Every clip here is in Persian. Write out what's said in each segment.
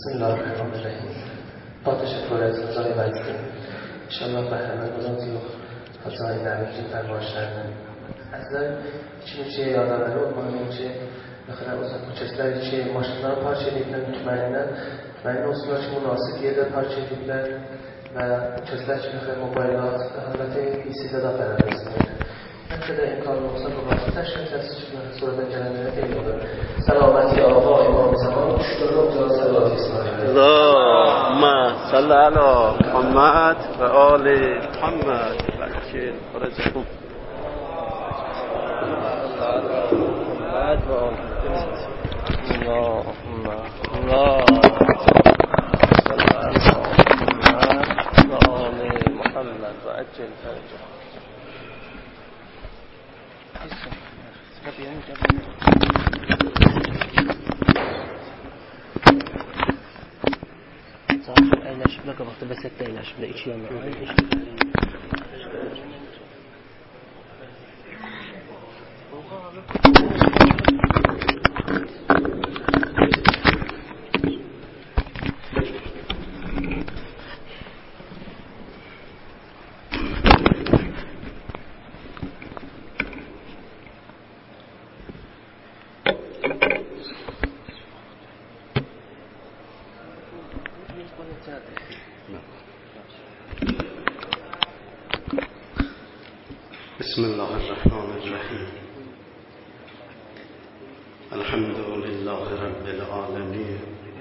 بسم الله الرحمن الرحیم. با تشکر از اعضای وزیر انشاءالله بهره‌مند بودیم و فضای نمی‌کنیم فرماشتن azdan ichimchi odamlar o'rmonimchi مثلا ko'chasilar ichi mashinalar parchalaydilar tumanni o'zgartirish munosib yerda parchalaydilar va ko'chasilar ichi mobillar albatta PC'da qarash kerak. Aslida imkon bo'lsa bu vaqtda tashkil suratan jalanlar keladi. Salomati obo imom zamon shukr va salovat Allahumma salli ala Muhammad va ali Muhammad bakir farajakum. اللهم محمد وعجل فرجه. eğleşip ne kadar beset de eğleşip de içi yanıyor. بسم الله الرحمن الرحیم. الحمد لله رب العالمین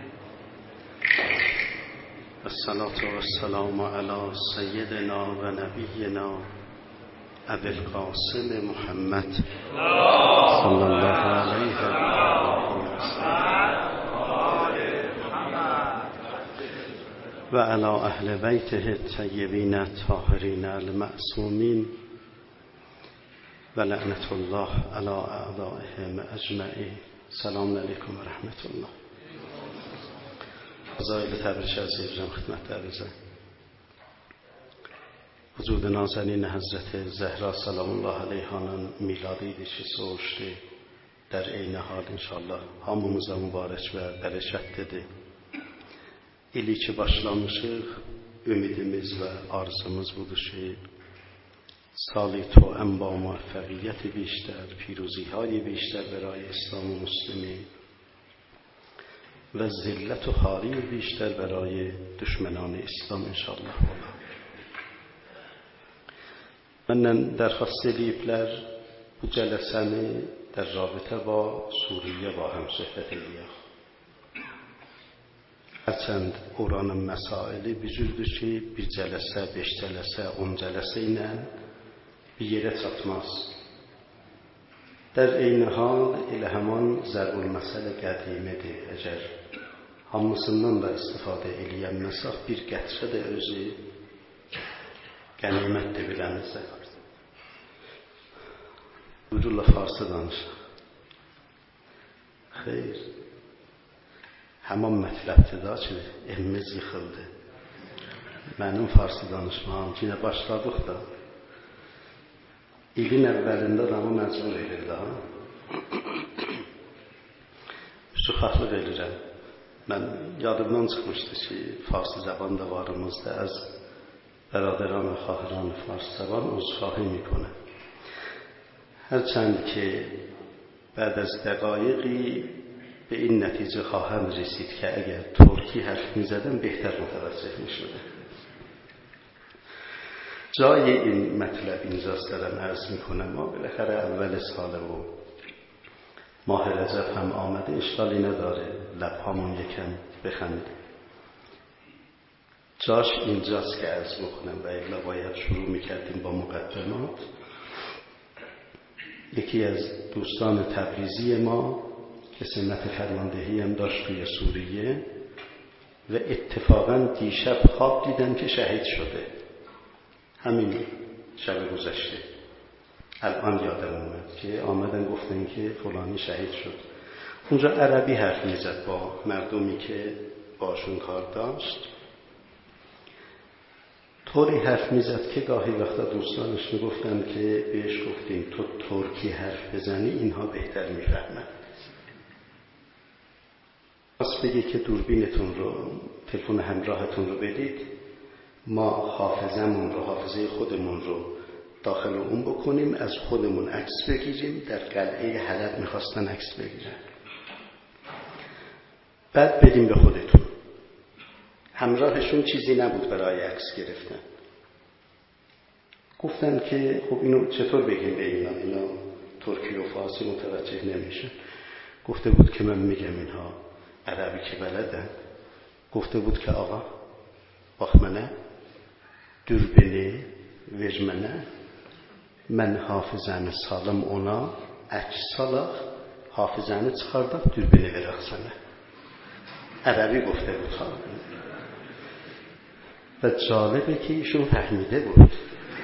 والصلاة والسلام على سیدنا و نبینا ابی القاسم محمد صلی الله علیه و و علی اهل بیته الطیبین الطاهرین المعصومین و لعنت الله علی اعدائهم اجمعین. سلام علیکم و رحمت الله. فضایل تبریک عزیز خدمت عرضه وجود نازنین حضرت زهرا سلام الله علیهانın میلادی dişisi oluştu. در عین حال inşallah hamımıza mübarek ve bereketlidir. İli ki başlamışıq, ümidimiz ve arzumuz budur ki سالی تو ام با موفقیت بیشتر، پیروزی های بیشتر برای اسلام و مسلمین و ذلت و خواری بیشتر برای دشمنان اسلام انشاءالله. Məndən dərxast ediblər bu cələsəni در رابطه با سوریه با هم söhbət edəyək. Hərçənd oranın məsaili bir cürdür ki, bir cələsə, 5 cələsə, 10 cələsə ilə bir yerə çatmaz. در eyni hal elə həman zərbul məsələ qədimidir. Əgər hamısından da istifadə eləyənməsək, bir qətrə də özü qənimətdir bilənizə. Buyururlar farsı danışaq. Xeyr. Həman mətləbdir da ki, evimiz yıxıldı. Mənim farsı danışmağım ki, nə başladıq da İlin əvvəlində adamı məcbur edir daha. Şüxahlıq edirəm. Mən yadımdan çıxmışdı ki, farsı zəban da varımızda az برادران و خواهران فارس زبان عذرخواهی میکنم. هرچند که بعد از دقایقی به این نتیجه خواهم رسید که اگر ترکی حرف میزدم بهتر متوجه میشدم. جای این مطلب اینجاست دارم عرض میکنم. ما بالاخره اول سال و ماه رجب هم آمده، اشکالی نداره لبهامون یکم بخند. جاش اینجاست که عرض میکنم و الا باید شروع میکردیم با مقدمات. یکی از دوستان تبریزی ما که سمت فرماندهی هم داشت توی سوریه و اتفاقا دیشب خواب دیدن که شهید شده. همین شب گذشته الان یادم اومد که آمدن گفتن که فلانی شهید شد. اونجا عربی حرف میزد با مردمی که باشون کار داشت. طوری حرف میزد که گاهی وقتا دوستانش میگفتن که بهش گفتیم تو ترکی حرف بزنی اینها بهتر میفهمن. میخواست بگه که دوربینتون رو، تلفن همراهتون رو بدید، ما حافظه خودمون رو داخل اون بکنیم، از خودمون عکس بگیریم. در قلعه حلب میخواستن عکس بگیرن، بعد بدیم به خودتون. همراهشون چیزی نبود برای عکس گرفتن. گفتن که خب اینو چطور بگیم به اینا ترکی و فارسی متوجه نمیشن. گفته بود که من میگم اینها عربی که بلدن. گفته بود که آقا باخمنه dürbeni vermene, mən hafizəni salım ona, əks salaq, hafizəni çıxardaq, dürbeni verək sənə. Ərəbi گفته بود. و جالبه که ایشون فهمیده بود.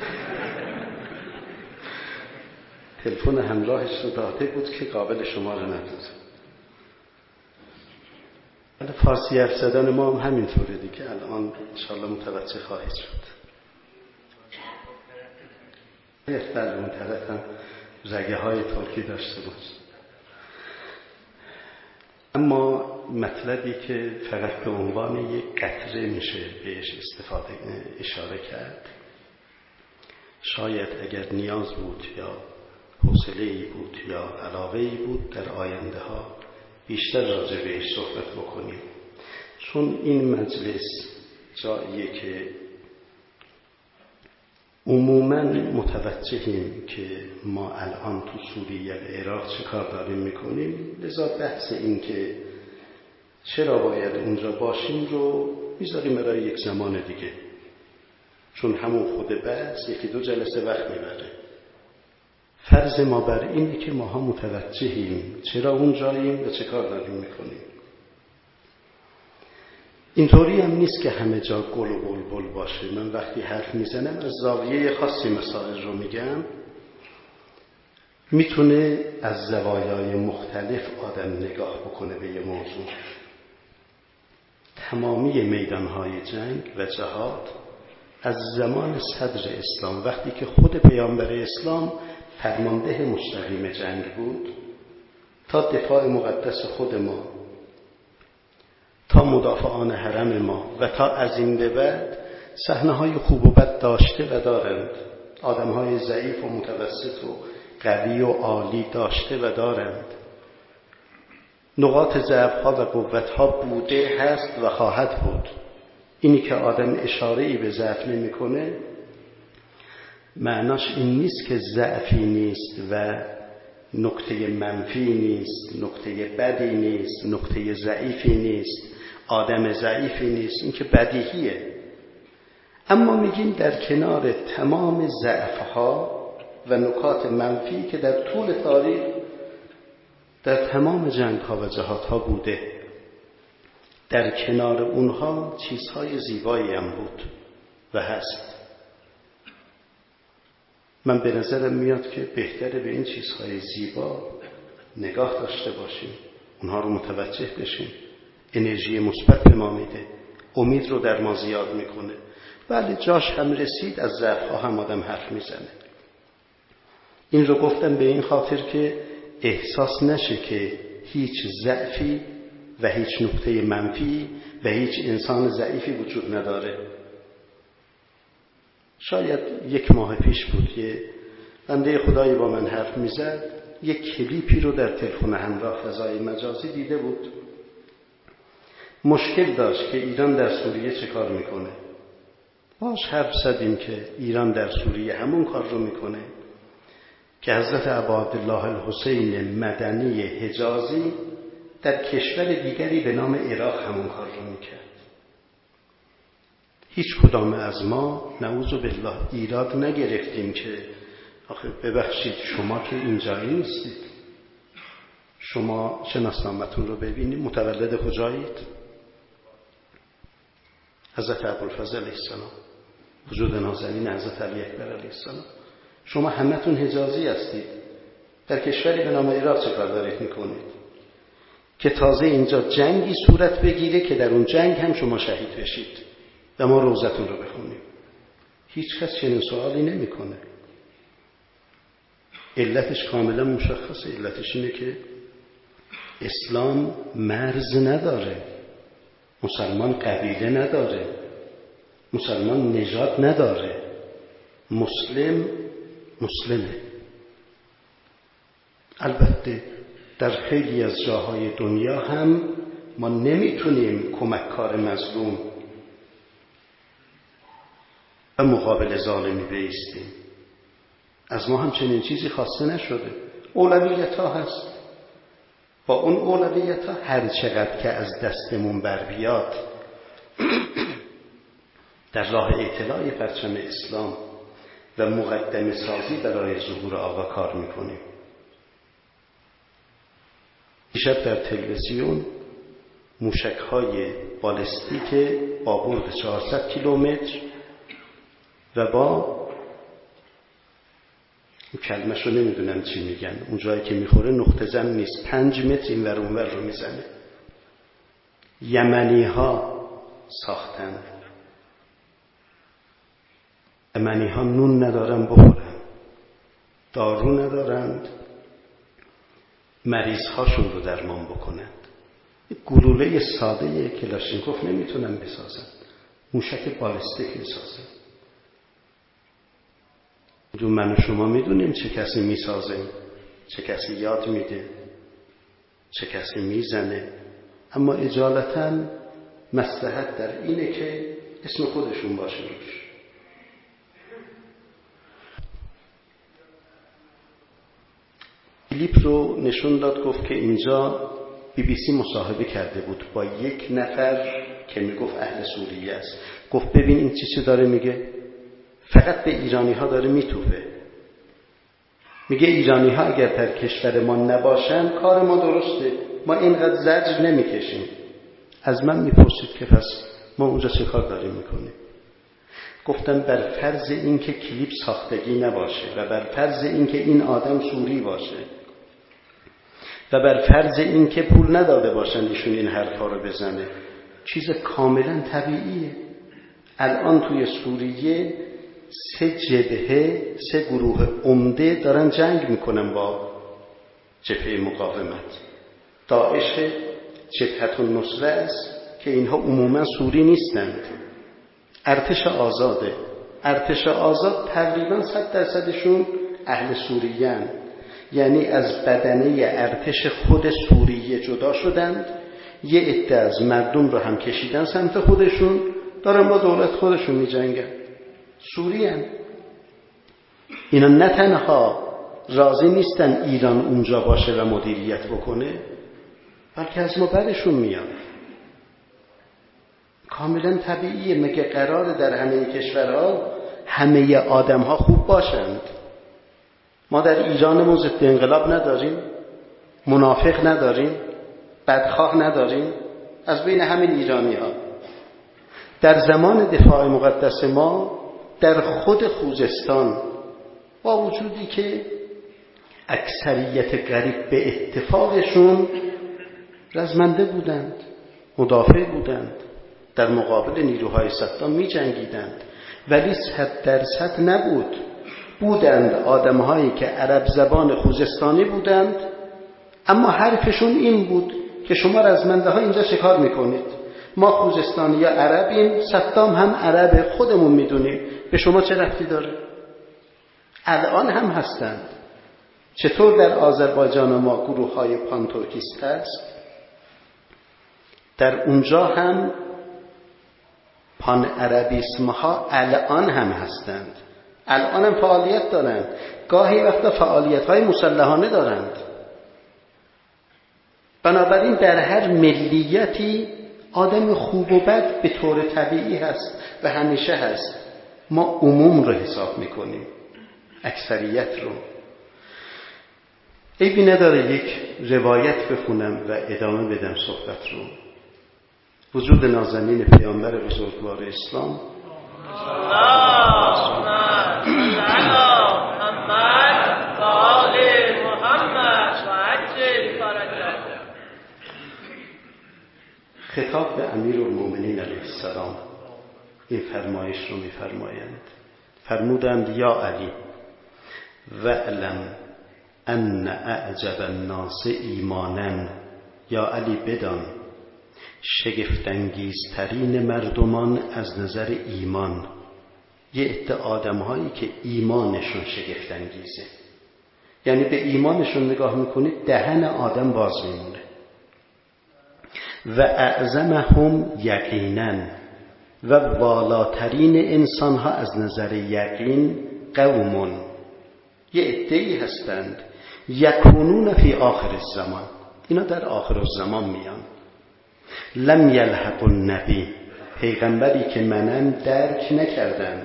تلفن همراهش رو داده بود که قابل شماره نداد. ولی فارسی حرف زدن ما هم همینطوره دیگه. الان انشاءالله متوجه خواهید شد. بله اون طرف هم رگه های ترکی داشته باش. اما مطلبی که فقط به عنوان یک قطره میشه بهش اشاره کرد، شاید اگر نیاز بود یا حوصله‌ای بود یا علاقه‌ای بود در آینده ها بیشتر راجع بهش صحبت بکنیم، چون این مجلس جاییه که عموماً متوجهیم که ما الان تو سوریه و عراق چه کار داریم میکنیم، لذا بحث این که چرا باید اونجا باشیم رو میذاریم برای یک زمان دیگه، چون همون خود بحث 1-2 جلسه وقت میبره. فرض ما بر اینه که ماها متوجهیم چرا اونجاییم و چه کار داریم میکنیم. اینطوری هم نیست که همه جا گل و بلبل باشه. من وقتی حرف میزنم از زاویه خاصی مسائل رو میگم، میتونه از زوایای مختلف آدم نگاه بکنه به یه موضوع. تمامی میدانهای جنگ و جهاد از زمان صدر اسلام، وقتی که خود پیامبر اسلام فرمانده مستقیم جنگ بود، تا دفاع مقدس خود ما، تا مدافعان حرم ما و تا از این به بعد صحنه‌های خوب و بد داشته و دارند. آدم‌های ضعیف و متوسط و قوی و عالی داشته و دارند. نقاط ضعف‌ها و قوت‌ها بوده، هست و خواهد بود. اینی که آدم اشاره‌ای به ضعف نمی‌کنه معناش این نیست که ضعفی نیست و نکته منفی نیست، نکته بدی نیست، نکته ضعیفی نیست، آدم ضعیفی نیست. این که بدیهیه. اما میگیم در کنار تمام ضعف‌ها و نکات منفی که در طول تاریخ در تمام جنگ‌ها و جهادها بوده، در کنار اونها چیزهای زیبایی هم بود و هست. من به نظرم میاد که بهتره به این چیزهای زیبا نگاه داشته باشیم، اونها رو متوجه بشیم. انرژی مثبت به ما میده، امید رو در ما زیاد میکنه. بله جاش هم رسید از ضعف‌ها هم آدم حرف میزنه. این رو گفتم به این خاطر که احساس نشه که هیچ ضعفی و هیچ نقطه منفی و هیچ انسان ضعیفی وجود نداره. شاید 1 ماه پیش بود یه بنده خدایی با من حرف میزد، یک کلیپی رو در تلفن همراه فضای مجازی دیده بود. مشکل داشت که ایران در سوریه چه کار میکنه. باش حرف زدیم که ایران در سوریه همون کار رو میکنه که حضرت عبدالله الحسین مدنی حجازی در کشور دیگری به نام عراق همون کار رو میکرد. هیچ کدام از ما نعوذ بالله ایراد نگرفتیم که آخه ببخشید شما که اینجایی نیستید، شما شناسنامه‌تون رو ببینید، متولد کجایید؟ حضرت ابوالفضل علیه السلام، وجود نازنین حضرت علی اکبر علیه السلام. شما همتون حجازی هستید، در کشوری به نام عراق چه کار دارید میکنید که تازه اینجا جنگی صورت بگیره که در اون جنگ هم شما شهید بشید و ما روزتون رو بخونیم. هیچ کس چنین سوالی نمیکنه. علتش کاملا مشخصه. علتش اینه که اسلام مرز نداره، مسلمان قبیله نداره، مسلمان نژاد نداره، مسلمه. البته در خیلی از جاهای دنیا هم ما نمیتونیم کمککار مظلوم و مقابل ظالمی بایستیم. از ما هم چنین چیزی خواسته نشده. اولویت ها هست. با اون اولویت ها هر چقدر که از دستمون بر بیاد در راه اطلاع پرچم اسلام و مقدمه سازی برای ظهور آقا کار میکنیم. دیشب در تلویزیون موشک‌های بالستیک با برد 400 کیلومتر و با کلمش رو نمیدونم چی میگن، اون جایی که میخوره نقطه زن نیست، 5 متر این ور اون ور رو میزنه. یمنی ها ساختند. یمنی ها نون ندارن بخورن، دارو ندارند مریض هاشون رو درمان بکنند. گلوله ساده کلاشینکوف نمیتونن بسازن، موشک بالستیک میسازن. دو من و شما میدونیم چه کسی میسازه، چه کسی یاد میده، چه کسی میزنه، اما اجالتا مصلحت در اینه که اسم خودشون باشه روش. کلیپ رو نشون داد، گفت که اینجا BBC مصاحبه کرده بود با یک نفر که میگفت اهل سوریه است. گفت ببین این چی داره میگه، فقط به ایرانی ها داره میتوفه. میگه ایرانی ها اگر در کشور ما نباشن کار ما درسته، ما اینقدر زجر نمیکشیم. از من میپرسید که پس ما اونجا چه کار داریم میکنیم؟ گفتم بر فرض این که کلیپ ساختگی نباشه و بر فرض این که این آدم سوری باشه و بر فرض این که پول نداده باشن ایشون این حرفا رو بزنه، چیز کاملا طبیعیه. الان توی سوریه 3 جبهه، 3 گروه عمده دارن جنگ میکنن با جبهه مقاومت. داعش جبهه النصره است که اینها عموما سوری نیستند. ارتش آزاده. ارتش آزاد تقریبا 100%شون اهل سوریه‌اند، یعنی از بدنه ارتش خود سوریه جدا شدند، یه عده از مردم رو هم کشیدن سمت خودشون، دارن با دولت خودشون می جنگن. سوریان. اینا نه تنها راضی نیستن ایران اونجا باشه و مدیریت بکنه، بلکه از ما بدشون میاد. کاملا طبیعیه. مگه قراره در همه کشورها همه آدم‌ها خوب باشند؟ ما در ایرانمون ضد انقلاب نداریم، منافق نداریم، بدخواه نداریم، از بین همین ایرانی‌ها. در زمان دفاع مقدس ما در خود خوزستان با وجودی که اکثریت قریب به اتفاقشون رزمنده بودند، مدافع بودند، در مقابل نیروهای صدام می جنگیدند، ولی 100% نبود. بودند آدمهایی که عرب زبان خوزستانی بودند، اما حرفشون این بود که شما رزمنده ها اینجا شکار میکنید، ما خوزستانی یا عربیم، صدام هم عربه، خودمون میدونیم، به شما چه ربطی داره؟ الان هم هستند. چطور در آذربایجان ما گروه های پانتورکیست هست، در اونجا هم پان عربیسم ها الان هم هستند، الان هم فعالیت دارند، گاهی وقتا فعالیت های مسلحانه دارند. بنابراین در هر ملیتی آدم خوب و بد به طور طبیعی هست و همیشه هست. ما عموم رو حساب میکنیم، اکثریت رو. عیبی نداره یک روایت بخونم و ادامه بدم صحبت رو. وجود نازنین پیامبر بزرگوار اسلام خطاب به امیرالمومنین علیه السلام این فرمایش رو می‌فرمایند. فرمودند یا علی وعلم ان اعجب الناس ایمانا یا علی بدان شگفت‌انگیزترین مردمان از نظر ایمان یه عده آدم‌هایی که ایمانشون شگفت‌انگیزه، یعنی به ایمانشون نگاه میکنید دهن آدم باز میمونه. و اعظمهم یقینا، و والاترین انسان‌ها از نظر یقین قومون، یه عده‌ای هستند یکونون فی آخر الزمان، اینا در آخر الزمان میان. لم یلحق النبی، پیغمبری که منن درک نکردند.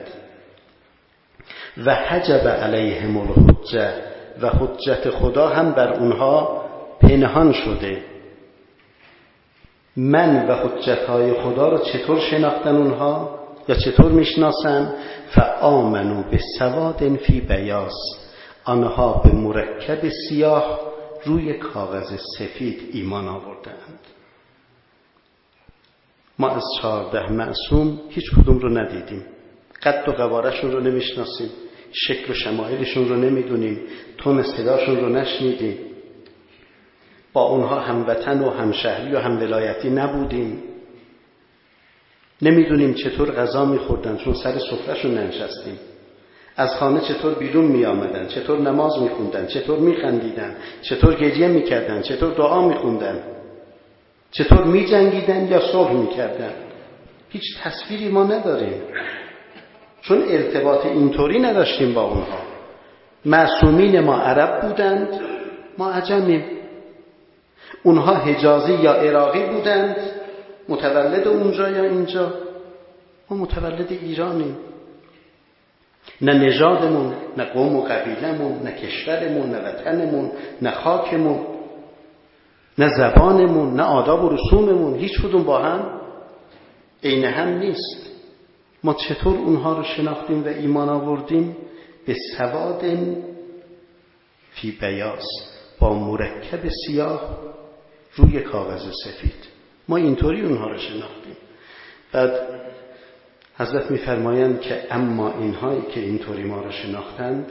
و حجب علیهم الحجه، و حجت خدا هم بر اونها پنهان شده. من و حجتهای خدا رو چطور شناختن اونها یا چطور میشناسن؟ فآمنوا بسواد فی بیاض، آنها به مرکب سیاه روی کاغذ سفید ایمان آوردند. ما از 14 معصوم هیچ کدوم رو ندیدیم، قد و قوارشون رو نمیشناسیم، شکل و شمایلشون رو نمیدونیم، تون صداشون رو نشنیدیم، با اونها هموطن و همشهری و همولایتی نبودیم، نمیدونیم چطور غذا میخوردن چون سر سفرهشون ننشستیم، از خانه چطور بیرون میآمدن، چطور نماز میخوندن، چطور میخندیدن، چطور گریه میکردن، چطور دعا میخوندن، چطور میجنگیدن یا صلح میکردن. هیچ تصویری ما نداریم، چون ارتباط اینطوری نداشتیم با اونها. معصومین ما عرب بودند، ما عجمیم. اونها حجازی یا عراقی بودند، متولد اونجا یا اینجا، ما متولد ایرانیم. نه نژادمون، نه قوم و قبیلمون، نه کشورمون، نه وطنمون، نه خاکمون، نه زبانمون، نه آداب و رسوممون، هیچ کدوم با هم عین هم نیست. ما چطور اونها رو شناختیم و ایمان آوردیم؟ به سواد فی بیاض، با مرکب سیاه روی کاغذ سفید. ما اینطوری اونها رو شناختیم. بعد حضرت می‌فرمایند که اما اینهایی که اینطوری ما رو شناختند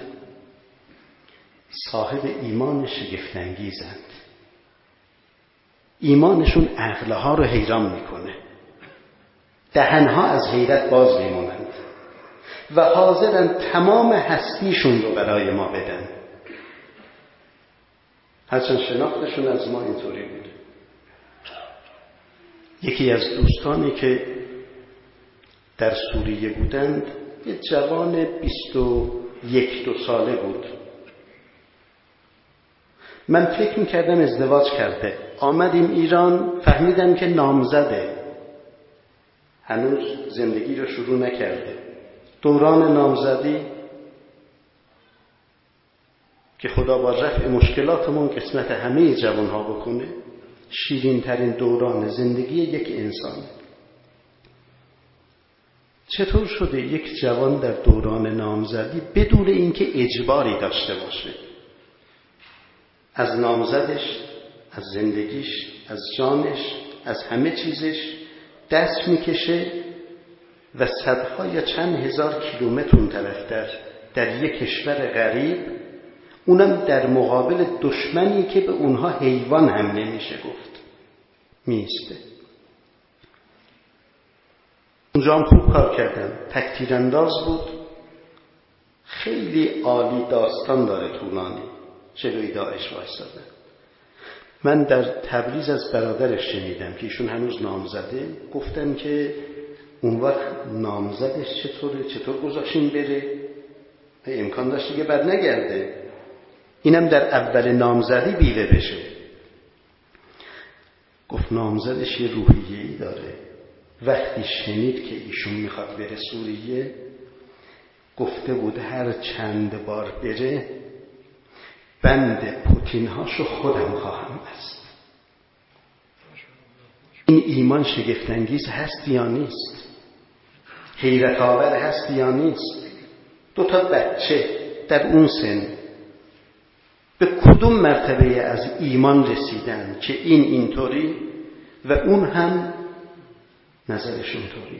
صاحب ایمان شگفت‌انگیزند. ایمانشون عقلها رو حیران میکنه، دهنها از حیرت باز میمونند و حاضرن تمام هستیشون رو برای ما بدن. هرچند شناختشون از ما اینطوری بود. یکی از دوستانی که در سوریه بودند یه جوان 21-22 ساله بود. من فکر میکردم ازدواج کرده. آمدیم ایران، فهمیدم که نامزده، هنوز زندگی رو شروع نکرده. دوران نامزدی که خدا با رفع مشکلاتمون قسمت همه جوانها بکنه، شیرین ترین دوران زندگی یک انسان. چطور شده یک جوان در دوران نامزدی بدون اینکه اجباری داشته باشه از نامزدش، از زندگیش، از جانش، از همه چیزش دست میکشه و صدها یا چند هزار کیلومتر اون طرف در یک کشور غریب، اونم در مقابل دشمنی که به اونها حیوان هم نمیشه گفت، میسته. اونجا هم خوب کار کردن، تکتیر انداز بود، خیلی عالی، داستان داره طولانی، جلوی داعش وایساده. من در تبریز از برادرش شنیدم که ایشون هنوز نامزده، گفتن که اون وقت نامزدش چطور گذاشتین بره، امکان داشت دیگه بر نگرده، اینم در اول نامزدی بیوه بشه. گفت نامزدش یه روحیه‌ای داره، وقتی شنید که ایشون میخواد بره سوریه، گفته بود هر چند بار بره بند پوتین‌هاشو خودم خواهم بست. این ایمان شگفت‌انگیز هست یا نیست؟ حیرت آور هست یا نیست؟ 2 بچه در اون سن به کدوم مرتبه از ایمان رسیدن که این اینطوری و اون هم نظرشون طوری؟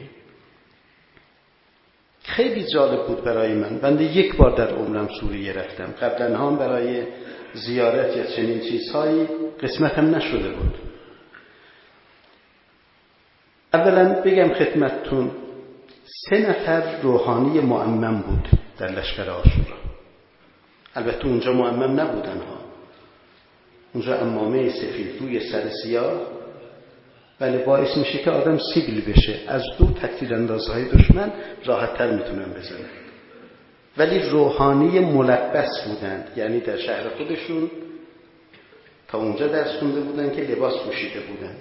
خیلی جالب بود برای من. بنده 1 بار در عمرم سوریه رفتم، قبلا هم برای زیارت یا چنین چیزهایی قسمتم نشده بود. اولا بگم خدمتتون 3 نفر روحانی مؤمن بود در لشکر عاشورا. البته اونجا مؤمن نبودن ها، اونجا عمامه سفید روی سر سیاه، ولی باعث میشه که آدم سیبیل بشه، از دور تکتیراندازهای دشمن راحت تر میتونن بزنن. ولی روحانی ملبس بودند، یعنی در شهر خودشون تا اونجا درس خونده بودن که لباس پوشیده بودند.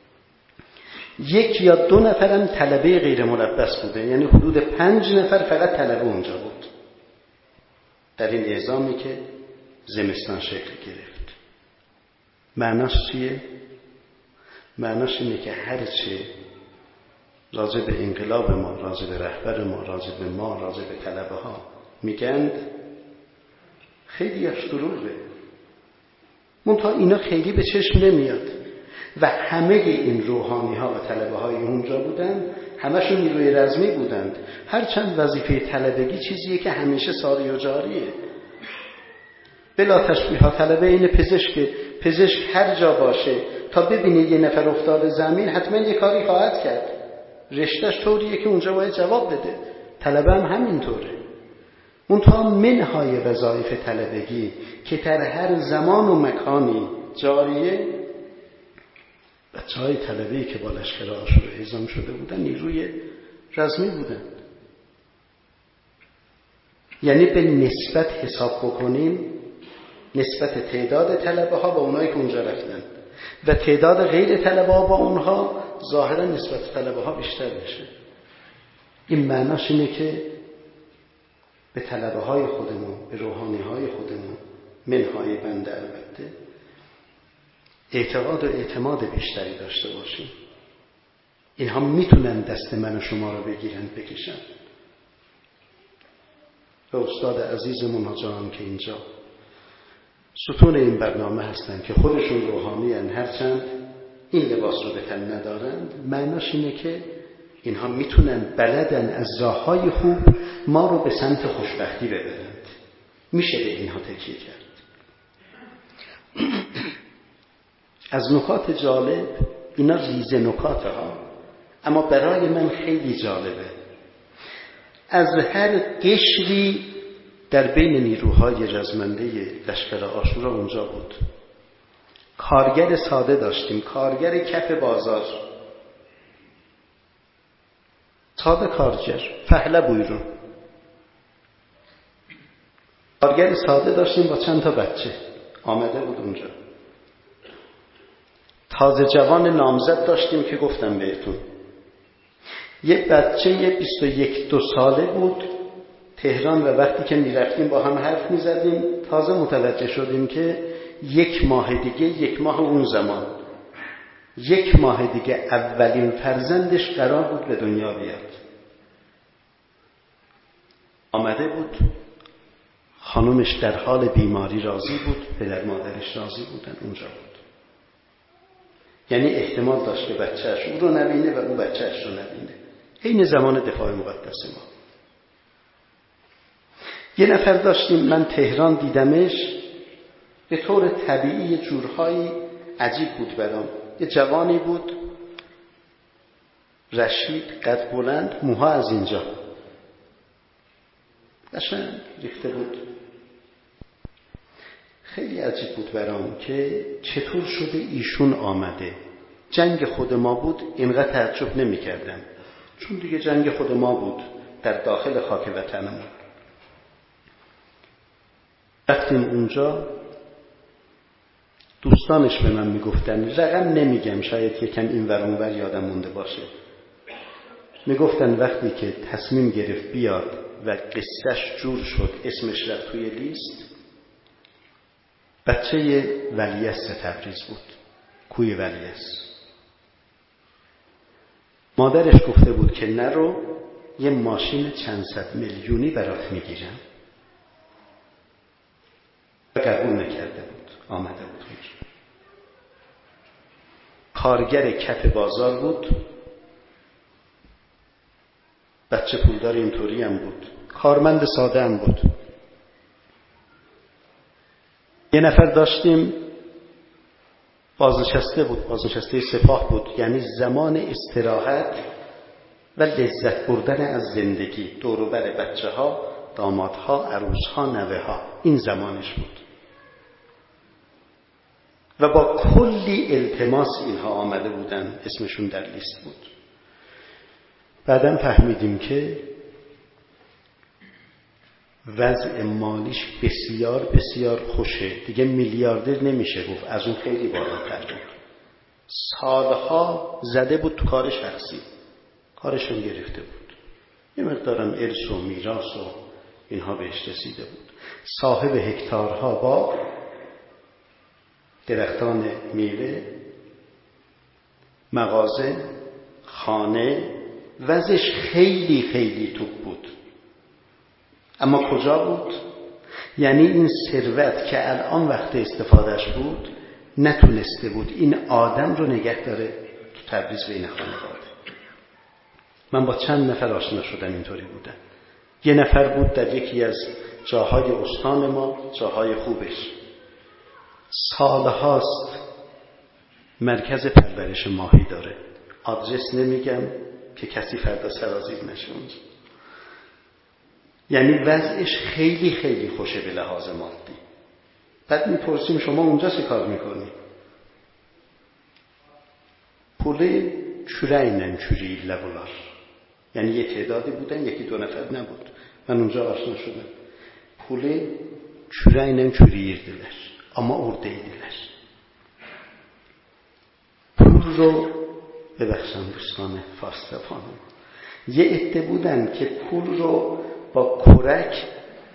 1 یا 2 نفرم طلبه غیر ملبس بودن، یعنی حدود 5 نفر فقط طلبه اونجا بود در این اعزامی که زمستان شکل گرفت. معناش چیه؟ معناش اینه که هرچه راجع به انقلاب ما، راجع به رهبر ما، راجع به ما، راجع به طلبه ها میگند خیلی از دروغه، منتها اینا خیلی به چشم نمیاد و همه این روحانی ها و طلبه های اونجا بودن، همشون نیروی رزمی بودند. هرچند وظیفه طلبگی چیزیه که همیشه ساری و جاریه. بلا تشبیه ها طلبه این پزشک هر جا باشه تا ببینه یه نفر افتاده زمین حتما یه کاری خواهد کرد، رشتهش طوریه که اونجا باید جواب بده. طلبه هم همینطوره. اون تا منهای وظایف طلبگی که در هر زمان و مکانی جاریه، بچه‌های طلبه‌ای که با لشکر عاشورا اعزام شده بودن نیروی رزمی بودن. یعنی به نسبت حساب بکنیم، نسبت تعداد طلبه ها با اونایی که اونجا رفتن و تعداد غیر طلبه ها با اونها، ظاهرا نسبت طلبه ها بیشتر بشه. این معناش اینه که به طلبه های خودمون، به روحانی های خودمون، منهای بنده البته، اعتقاد و اعتماد بیشتری داشته باشیم. اینها میتونن دست من و شما رو بگیرن بکشن. به استاد عزیزمون حاجان که اینجا ستون این برنامه هستن که خودشون روحانی هن، هرچند این لباس رو به تن ندارند، معناش اینه که اینها میتونن بلدن از راههای خوب ما رو به سمت خوشبختی ببرند. میشه به اینها تکیه کرد. از نکات جالب، اینا ریزه نکات ها، اما برای من خیلی جالبه. از هر قشری در بین نیروهای رزمنده لشکر عاشورا اونجا بود. کارگر ساده داشتیم، کارگر کف بازار، ساده کارگر، فهله بویرون. کارگر ساده داشتیم با چند تا بچه آمده بود اونجا. تازه جوان نامزد داشتیم که گفتم بهتون، یه بچه 21-22 ساله بود تهران، و وقتی که میرفتیم با هم حرف میزدیم تازه متوجه شدیم که 1 ماه دیگه، 1 ماه اون زمان، 1 ماه دیگه اولین فرزندش قرار بود به دنیا بیاد. آمده بود، خانومش در حال بیماری راضی بود، پدر مادرش راضی بودن، اونجا بود. یعنی احتمال داشت که بچه‌اش او رو نبینه و او بچه‌اش رو نبینه. این زمان دفاع مقدس ما. یه نفر داشتیم من تهران دیدمش، به طور طبیعی یه جورهایی عجیب بود برام. یه جوانی بود، رشید، قد بلند، موها از اینجا قشنگ ریخته بود. خیلی عجیب بود برام که چطور شده ایشون آمده. جنگ خود ما بود اینقدر تعجب نمی کردم، چون دیگه جنگ خود ما بود در داخل خاک وطنمون. رفتیم اونجا، دوستانش به من میگفتن، رقم نمیگم، شاید یکم این ور اون ور یادم مونده باشه، میگفتن وقتی که تصمیم گرفت بیاد و قصهش جور شد، اسمش رفت توی لیست، بچه ولیعصر تبریز بود، کوی ولیعصر. مادرش گفته بود که نرو، یه ماشین چند صد میلیونی برات میگیرم. قبول نکرده بود، آمده بود. کارگر کف بازار بود، بچه پولدار اینطوری هم بود، کارمند ساده هم بود. یه نفر داشتیم بازنشسته بود، بازنشسته سپاه بود، یعنی زمان استراحت و لذت بردن از زندگی، دور و بر بچه ها، دامادها، عروسها، نوه ها، این زمانش بود و با کلی التماس اینها آمده بودن، اسمشون در لیست بود. بعدم فهمیدیم که وضع مالیش بسیار بسیار خوشه، دیگه میلیاردر نمیشه گفت، از اون خیلی بالاتر بود. سالها زده بود تو کار شخصی، کارشون گرفته بود، یه مقدارم ارث و میراث و اینها بهش رسیده بود. صاحب هکتارها باغ، درختان میوه، مغازه، خانه، وضعش خیلی خیلی توپ بود. اما کجا بود؟ یعنی این ثروت که الان وقت استفادهش بود نتونسته بود این آدم رو نگه داره تو تبریز بین خانواده. من با چند نفر آشنا شدم اینطوری بودن. یه نفر بود در یکی از جاهای استان ما، جاهای خوبش، سالهاست مرکز پرورش ماهی داره، آدرس نمیگم که کسی فردا سرازیر نشه اونجا. یعنی وضعش خیلی خیلی خوشه به لحاظ مادی. بعد میپرسیم شما اونجا چه کار میکنی؟ پول چورینن چوری لبولار، یعنی یه تعدادی بودن، یکی دو نفر نبود، من اونجا آشنا شدم. پول چورینن چوری یردیler ama oradaydılar. پول رو ببخشم دوستان فارس‌زبانم، یه عده بودن که پول رو با کرک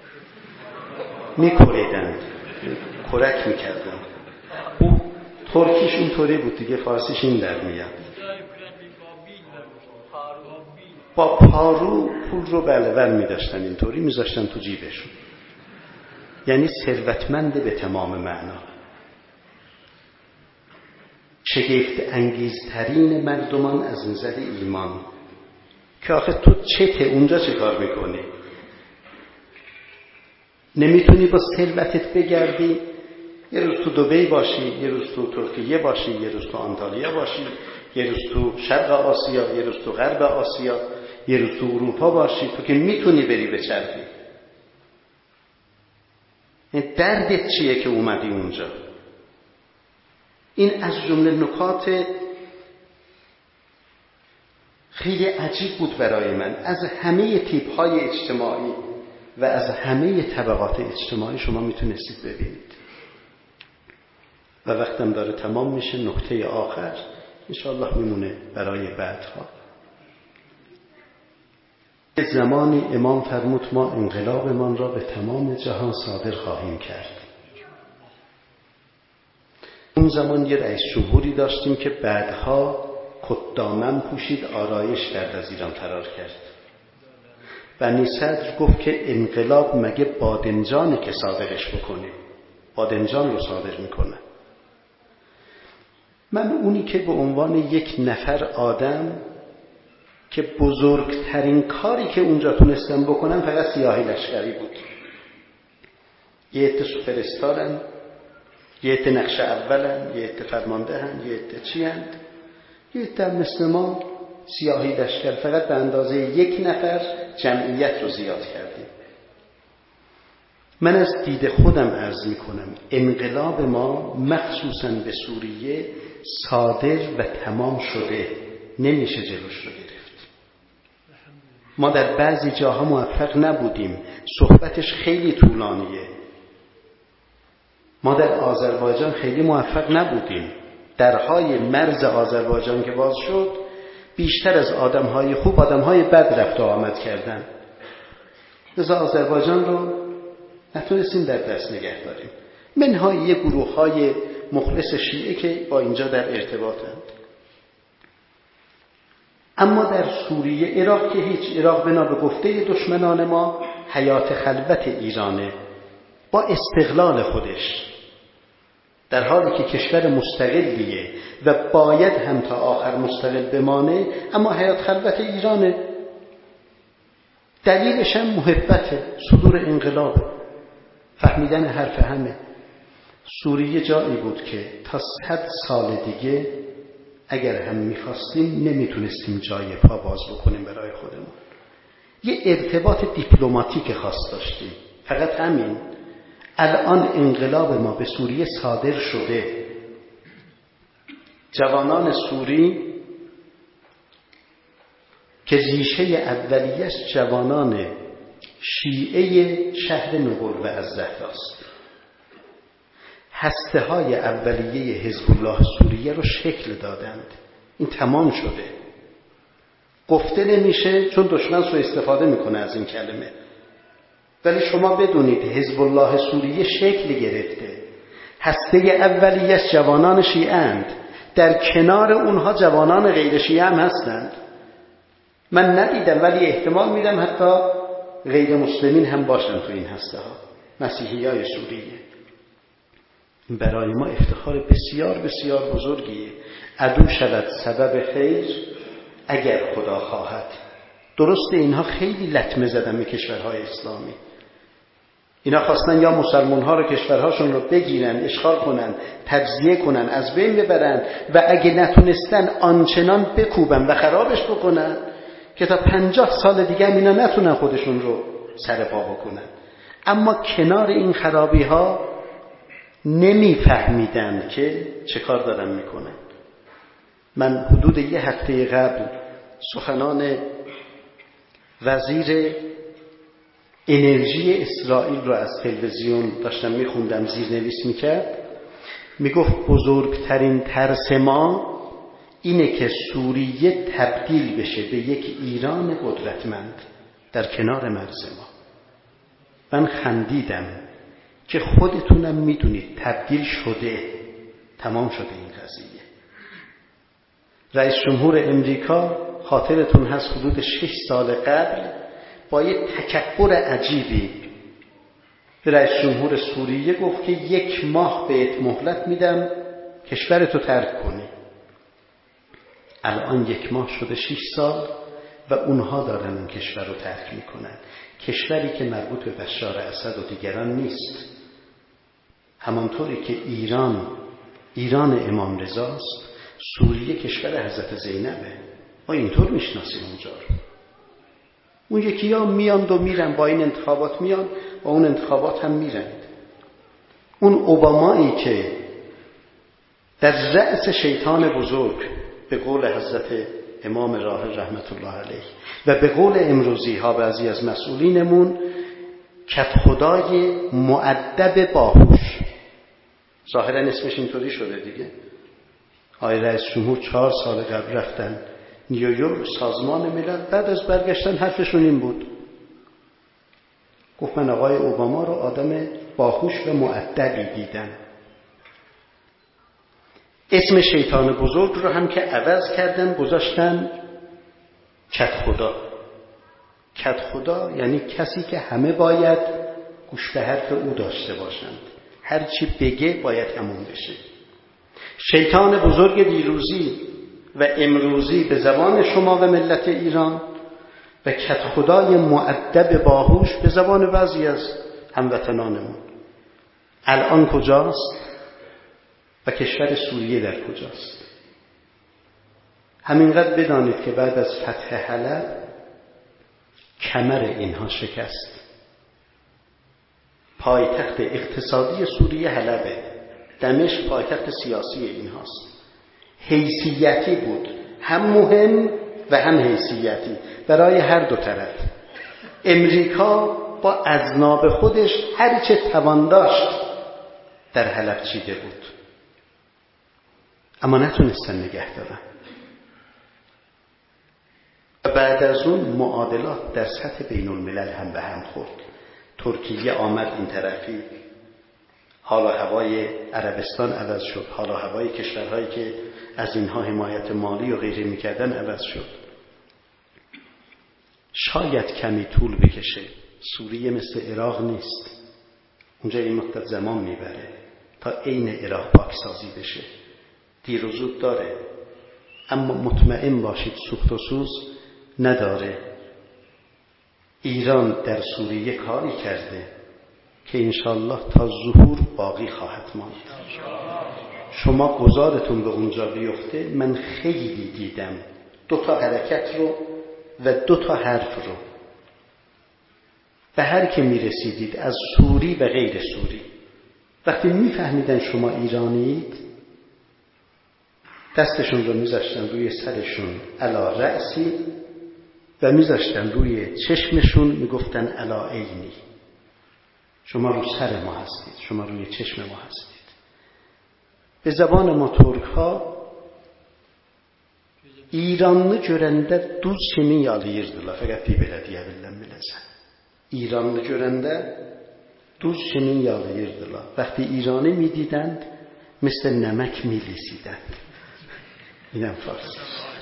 میکریدند، کرک میکردن. او ترکیش اینطوری بود دیگه، فارسیش این در میاد. با پارو پول رو بلور میداشتن، اینطوری میذاشتن تو جیبشون. یعنی ثروتمند به تمام معنا. شگفت انگیزترین مردمان از نظر ایمان که آخه تو چته اونجا چه کار میکنی؟ نمیتونی با ثروتت بگردی، یه روز تو دبی باشی، یه روز تو ترکیه باشی، یه روز تو آنتالیا باشی، یه روز تو شرق آسیا، یه روز تو غرب آسیا، یه روز تو اروپا باشی، تو که میتونی بری بچرخی. این دردت چیه که اومدی اونجا؟ این از جمله نکات خیلی عجیب بود برای من. از همه تیپ‌های اجتماعی و از همه طبقات اجتماعی شما میتونستید ببینید. و وقتم داره تمام میشه، نکته آخر انشاءالله میمونه برای بعدها. زمانی امام فرمود ما انقلابمان را به تمام جهان صادر خواهیم کرد. اون زمان یه رئیس جمهوری داشتیم که بعدها کتدامن پوشید، آرایش کرد، از ایران فرار کرد. بنی صدر گفت که انقلاب مگه بادمجانه که صادرش بکنیم؟ بادمجان رو صادر میکنه. من اونی که به عنوان یک نفر آدم که بزرگترین کاری که اونجا تونستم بکنم فقط سیاهی لشکری بود. یه عده سوپرستارن، یه عده نقش اولن، یه عده فرمانده هن، یه عده چی هند، یه عده مثل ما سیاهی لشکر. فقط به اندازه یک نفر جمعیت رو زیاد کردیم. من از دید خودم عرض میکنم انقلاب ما مخصوصاً به سوریه صادر و تمام شده، نمیشه جلوش رو گرفت. ما در بعضی جاها موفق نبودیم، صحبتش خیلی طولانیه. ما در آذربایجان خیلی موفق نبودیم. درهای مرز آذربایجان که باز شد بیشتر از آدمهای خوب آدمهای بد رفت و آمد کردن. لذا آذربایجان رو نتونستیم در دست نگه داریم. منهای یه گروه‌های مخلص شیعه که با اینجا در ارتباطند. اما در سوریه، عراق که هیچ، عراق بنا به گفته دشمنان ما حیات خلوت ایرانه با استقلال خودش، در حالی که کشور مستقلیه و باید هم تا آخر مستقل بمانه، اما حیات خلوت ایرانه. دلیلش هم محبت، صدور انقلاب، فهمیدن حرف همه. سوریه جایی بود که تا 100 سال دیگه اگر هم می‌خواستیم نمیتونستیم جای پا باز بکنیم برای خودمون. یه ارتباط دیپلماتیک خاص داشتیم، فقط همین. الان انقلاب ما به سوریه صادر شده. جوانان سوری که ریشه اولیش جوانان شیعه شهر نقره از زهراست، هسته‌های اولیه حزب الله سوریه رو شکل دادند. این تمام شده. گفته نمیشه چون دشمن سوء استفاده میکنه از این کلمه، ولی شما بدونید حزب الله سوریه شکل گرفته. هسته اولیش جوانان شیعه اند، در کنار اونها جوانان غیر شیعه هم هستند. من ندیدم ولی احتمال میدم حتی غیر مسلمین هم باشن تو این هسته ها، مسیحیای سوریه. برای ما افتخار بسیار بسیار بزرگیه. عدو شود سبب خیر اگر خدا خواهد. درسته اینها خیلی لطمه زدن به کشورهای اسلامی. اینا خواستن یا مسلمان ها رو کشورهاشون رو بگیرن، اشغال کنن، تجزیه کنن، از بین ببرن و اگه نتونستن آنچنان بکوبن و خرابش بکنن که تا 50 سال دیگه اینا نتونن خودشون رو سر پا بکنن. اما کنار این خرابی ها نمیفهمیدن که چه کار دارن میکنن. من حدود 1 هفته قبل سخنان وزیر انرژی اسرائیل رو از تلویزیون داشتم میخوندم، زیرنویس میکرد. میگفت بزرگترین ترس ما اینه که سوریه تبدیل بشه به یک ایران قدرتمند در کنار مرز ما. من خندیدم که خودتونم میدونید تبدیل شده، تمام شده این قضیه. رئیس جمهور امریکا خاطرتون هست حدود 6 سال قبل با یه تکبر عجیبی به رئیس جمهور سوریه گفت که 1 ماه بهت مهلت میدم کشورتو ترک کنی. الان 1 ماه شده 6 سال و اونها دارن این کشور رو ترک میکنن. کشوری که مربوط به بشار اسد و دیگران نیست. همانطوری که ایران امام رضاست، سوریه کشور حضرت زینبه. ما اینطور میشناسیم اونجا رو. اون یکی ها میاند و میرن، با این انتخابات میان و اون انتخابات هم میرن. اون اوبامایی که در رأس شیطان بزرگ به قول حضرت امام راحل رحمت الله علیه و به قول امروزی ها بعضی از مسئولینمون کت خدای مؤدب باهوش، ظاهرا اسمش اینطوری شده دیگه. آقای رئیس جمهور 4 سال قبل رفتن نیویورک سازمان ملل، بعد از برگشتن حرفشون این بود، گفت من آقای اوباما رو آدم باهوش و مؤدبی دیدم. اسم شیطان بزرگ رو هم که عوض کردن گذاشتن کت خدا. کت خدا یعنی کسی که همه باید گوش به حرف او داشته باشند، هر چی بگه باید همون بشه. شیطان بزرگ دیروزی و امروزی به زبان شما و ملت ایران و کت خدای مؤدب باهوش به زبان بعضی از هموطنانمون. الان کجاست و کشور سوریه در کجاست؟ همینقدر بدانید که بعد از فتح حلب کمر اینها شکست. پایتخت اقتصادی سوریه حلبه، دمشق پایتخت سیاسی اینهاست. حیثیتی بود، هم مهم و هم حیثیتی برای هر دو طرف. امریکا با اذناب خودش هر چه توان داشت در حلب چیده بود، اما نتونستن نگه دارن. و بعد از اون معادلات در سطح بین الملل هم به هم خورد. ترکیه آمد این طرفی، حال و هوای عربستان عوض شد، حال و هوای کشورهایی که از اینها حمایت مالی و غیره میکردن عوض شد. شاید کمی طول بکشه. سوریه مثل عراق نیست، اونجا این مدت زمان میبره تا عین عراق پاکسازی بشه. دیر و زود داره، اما مطمئن باشید سوخت و سوز نداره. ایران در سوریه کاری کرده که انشالله تا ظهور باقی خواهد ماند. شما گذارتون به اونجا بیفته. من خیلی دیدم 2 حرکت رو و 2 حرف رو به هر که میرسیدید، از سوری و غیر سوری، وقتی میفهمیدن شما ایرانیید، دستشون رو میذاشتن روی سرشون علا رأسی و میذاشتن روی چشمشون، میگفتن علا عینی، شما روی سر ما هستید، شما روی چشم ما هستید. به زبان ما ترک ها İranlı görəndə duz kimi yalayırdılar. Fəqət bir belə deyə biləm biləcəm. İranlı görəndə duz kimi yalayırdılar. وقتی ایرانی میدیدند مثل نمک میلیسیدند. اینم فارسی.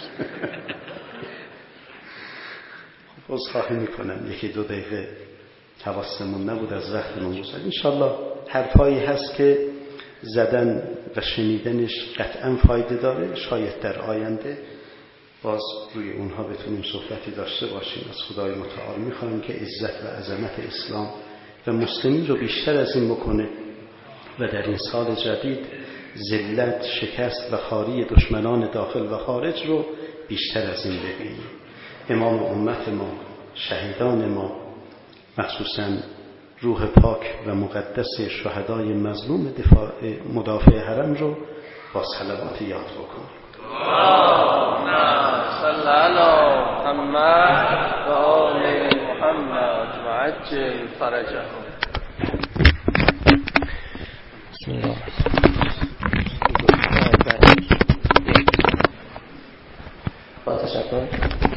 خب عذرخواهی میکنم 1-2 دقیقه حواسمون نبود از وقتمون گذشت. انشالله حرفایی هست که زدن و شنیدنش قطعا فایده داره. شاید در آینده باز روی اونها بتونیم صحبتی داشته باشیم. از خدای متعال میخوایم که عزت و عظمت اسلام و مسلمین رو بیشتر از این بکنه و در این سال جدید ذلت، شکست و خواری دشمنان داخل و خارج رو بیشتر از این ببینیم. امام امت ما، شهیدان ما، مخصوصا روح پاک و مقدس شهدای مظلوم مدافع حرم رو با صلوات یاد بکنیم. اللهم صل علی محمد و آل محمد و عجل فرجهم. بسم الله. با تشکر.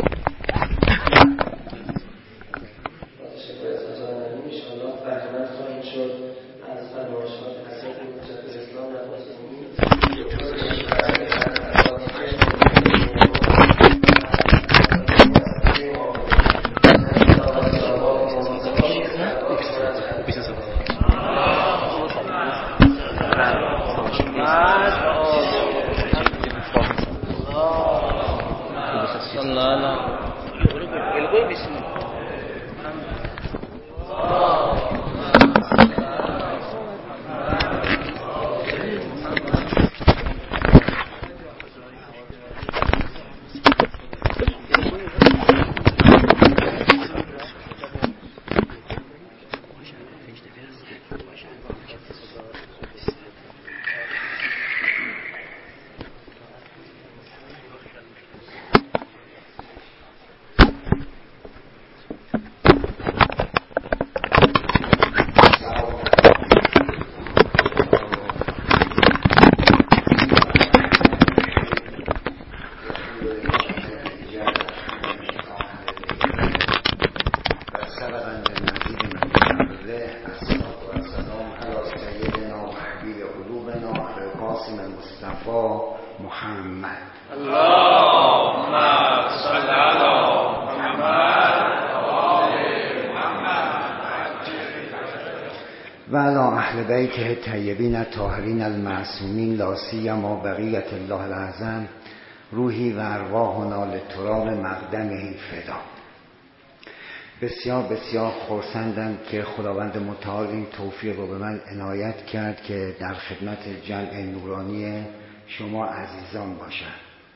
بیته طیبین الطاهرین المعصومین لا سیما بقیت الله الاعظم روحی و ارواحنا لتراب مقدمه فدا. بسیار بسیار خرسندم که خداوند متعال این توفیق رو به من عنایت کرد که در خدمت جمع نورانی شما عزیزان باشم.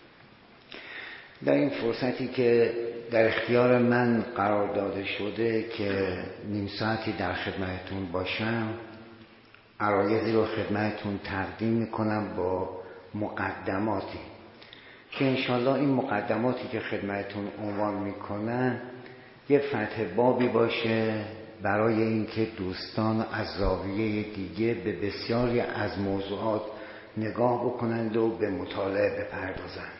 در این فرصتی که در اختیار من قرار داده شده که نیم ساعتی در خدمتتون باشم، عرایضی رو خدمتتون تقدیم میکنم با مقدماتی که انشالله این مقدماتی که خدمتتون عنوان میکنم یه فتح بابی باشه برای اینکه دوستان از زاویه دیگه به بسیاری از موضوعات نگاه بکنند و به مطالعه بپردازند.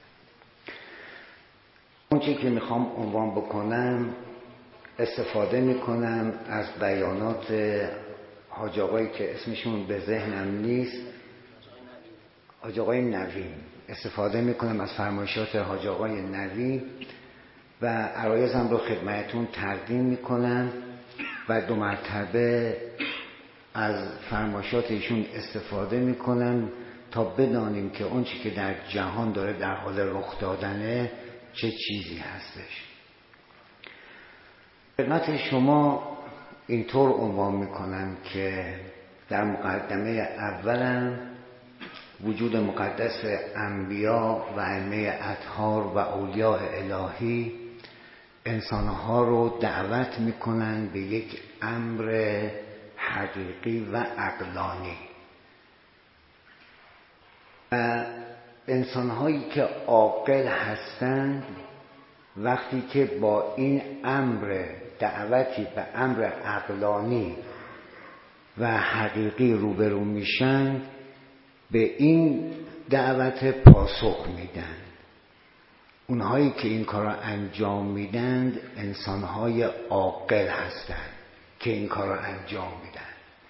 اون چیزی که میخوام عنوان بکنم، استفاده میکنم از بیانات حاج آقایی که اسمشون به ذهنم نیست، حاج آقای نوی، استفاده میکنم از فرمایشات حاج آقای نوی و عرایزم رو خدمتون تقدیم میکنم و 2 مرتبه از فرمایشات ایشون استفاده میکنم تا بدانیم که اون چی که در جهان داره در حال رخ دادنه چه چیزی هستش. خدمت شما اینطور عنوان میکنم که در مقدمه اولم وجود مقدس انبیا و ائمه اطهار و اولیاء الهی انسانها رو دعوت میکنن به یک امر حقیقی و عقلانی و انسانهایی که عاقل هستند وقتی که با این امر دعوتی به امر عقلانی و حقیقی روبرو میشن به این دعوت پاسخ میدن. اونهایی که این کار را انجام میدن انسانهای عاقل هستند که این کار را انجام میدن.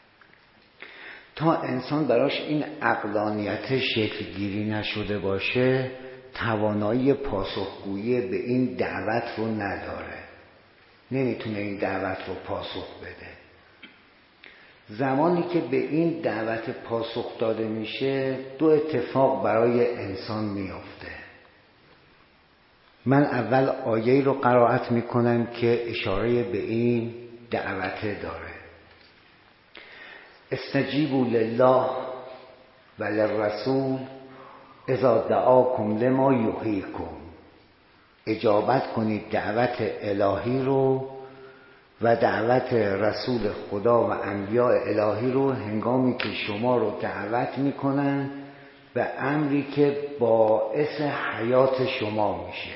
تا انسان براش این عقلانیت شکل گیری نشده باشه توانایی پاسخگویی به این دعوت رو نداره، نمیتونه این دعوت رو پاسخ بده. زمانی که به این دعوت پاسخ داده میشه دو اتفاق برای انسان میفته. من اول آیه رو قرائت میکنم که اشاره به این دعوت داره. استجیبوا لله و للرسول اذا دعاکم لما یحییکم. اجابت کنید دعوت الهی رو و دعوت رسول خدا و انبیاء الهی رو هنگامی که شما رو دعوت میکنن به امری که باعث حیات شما میشه.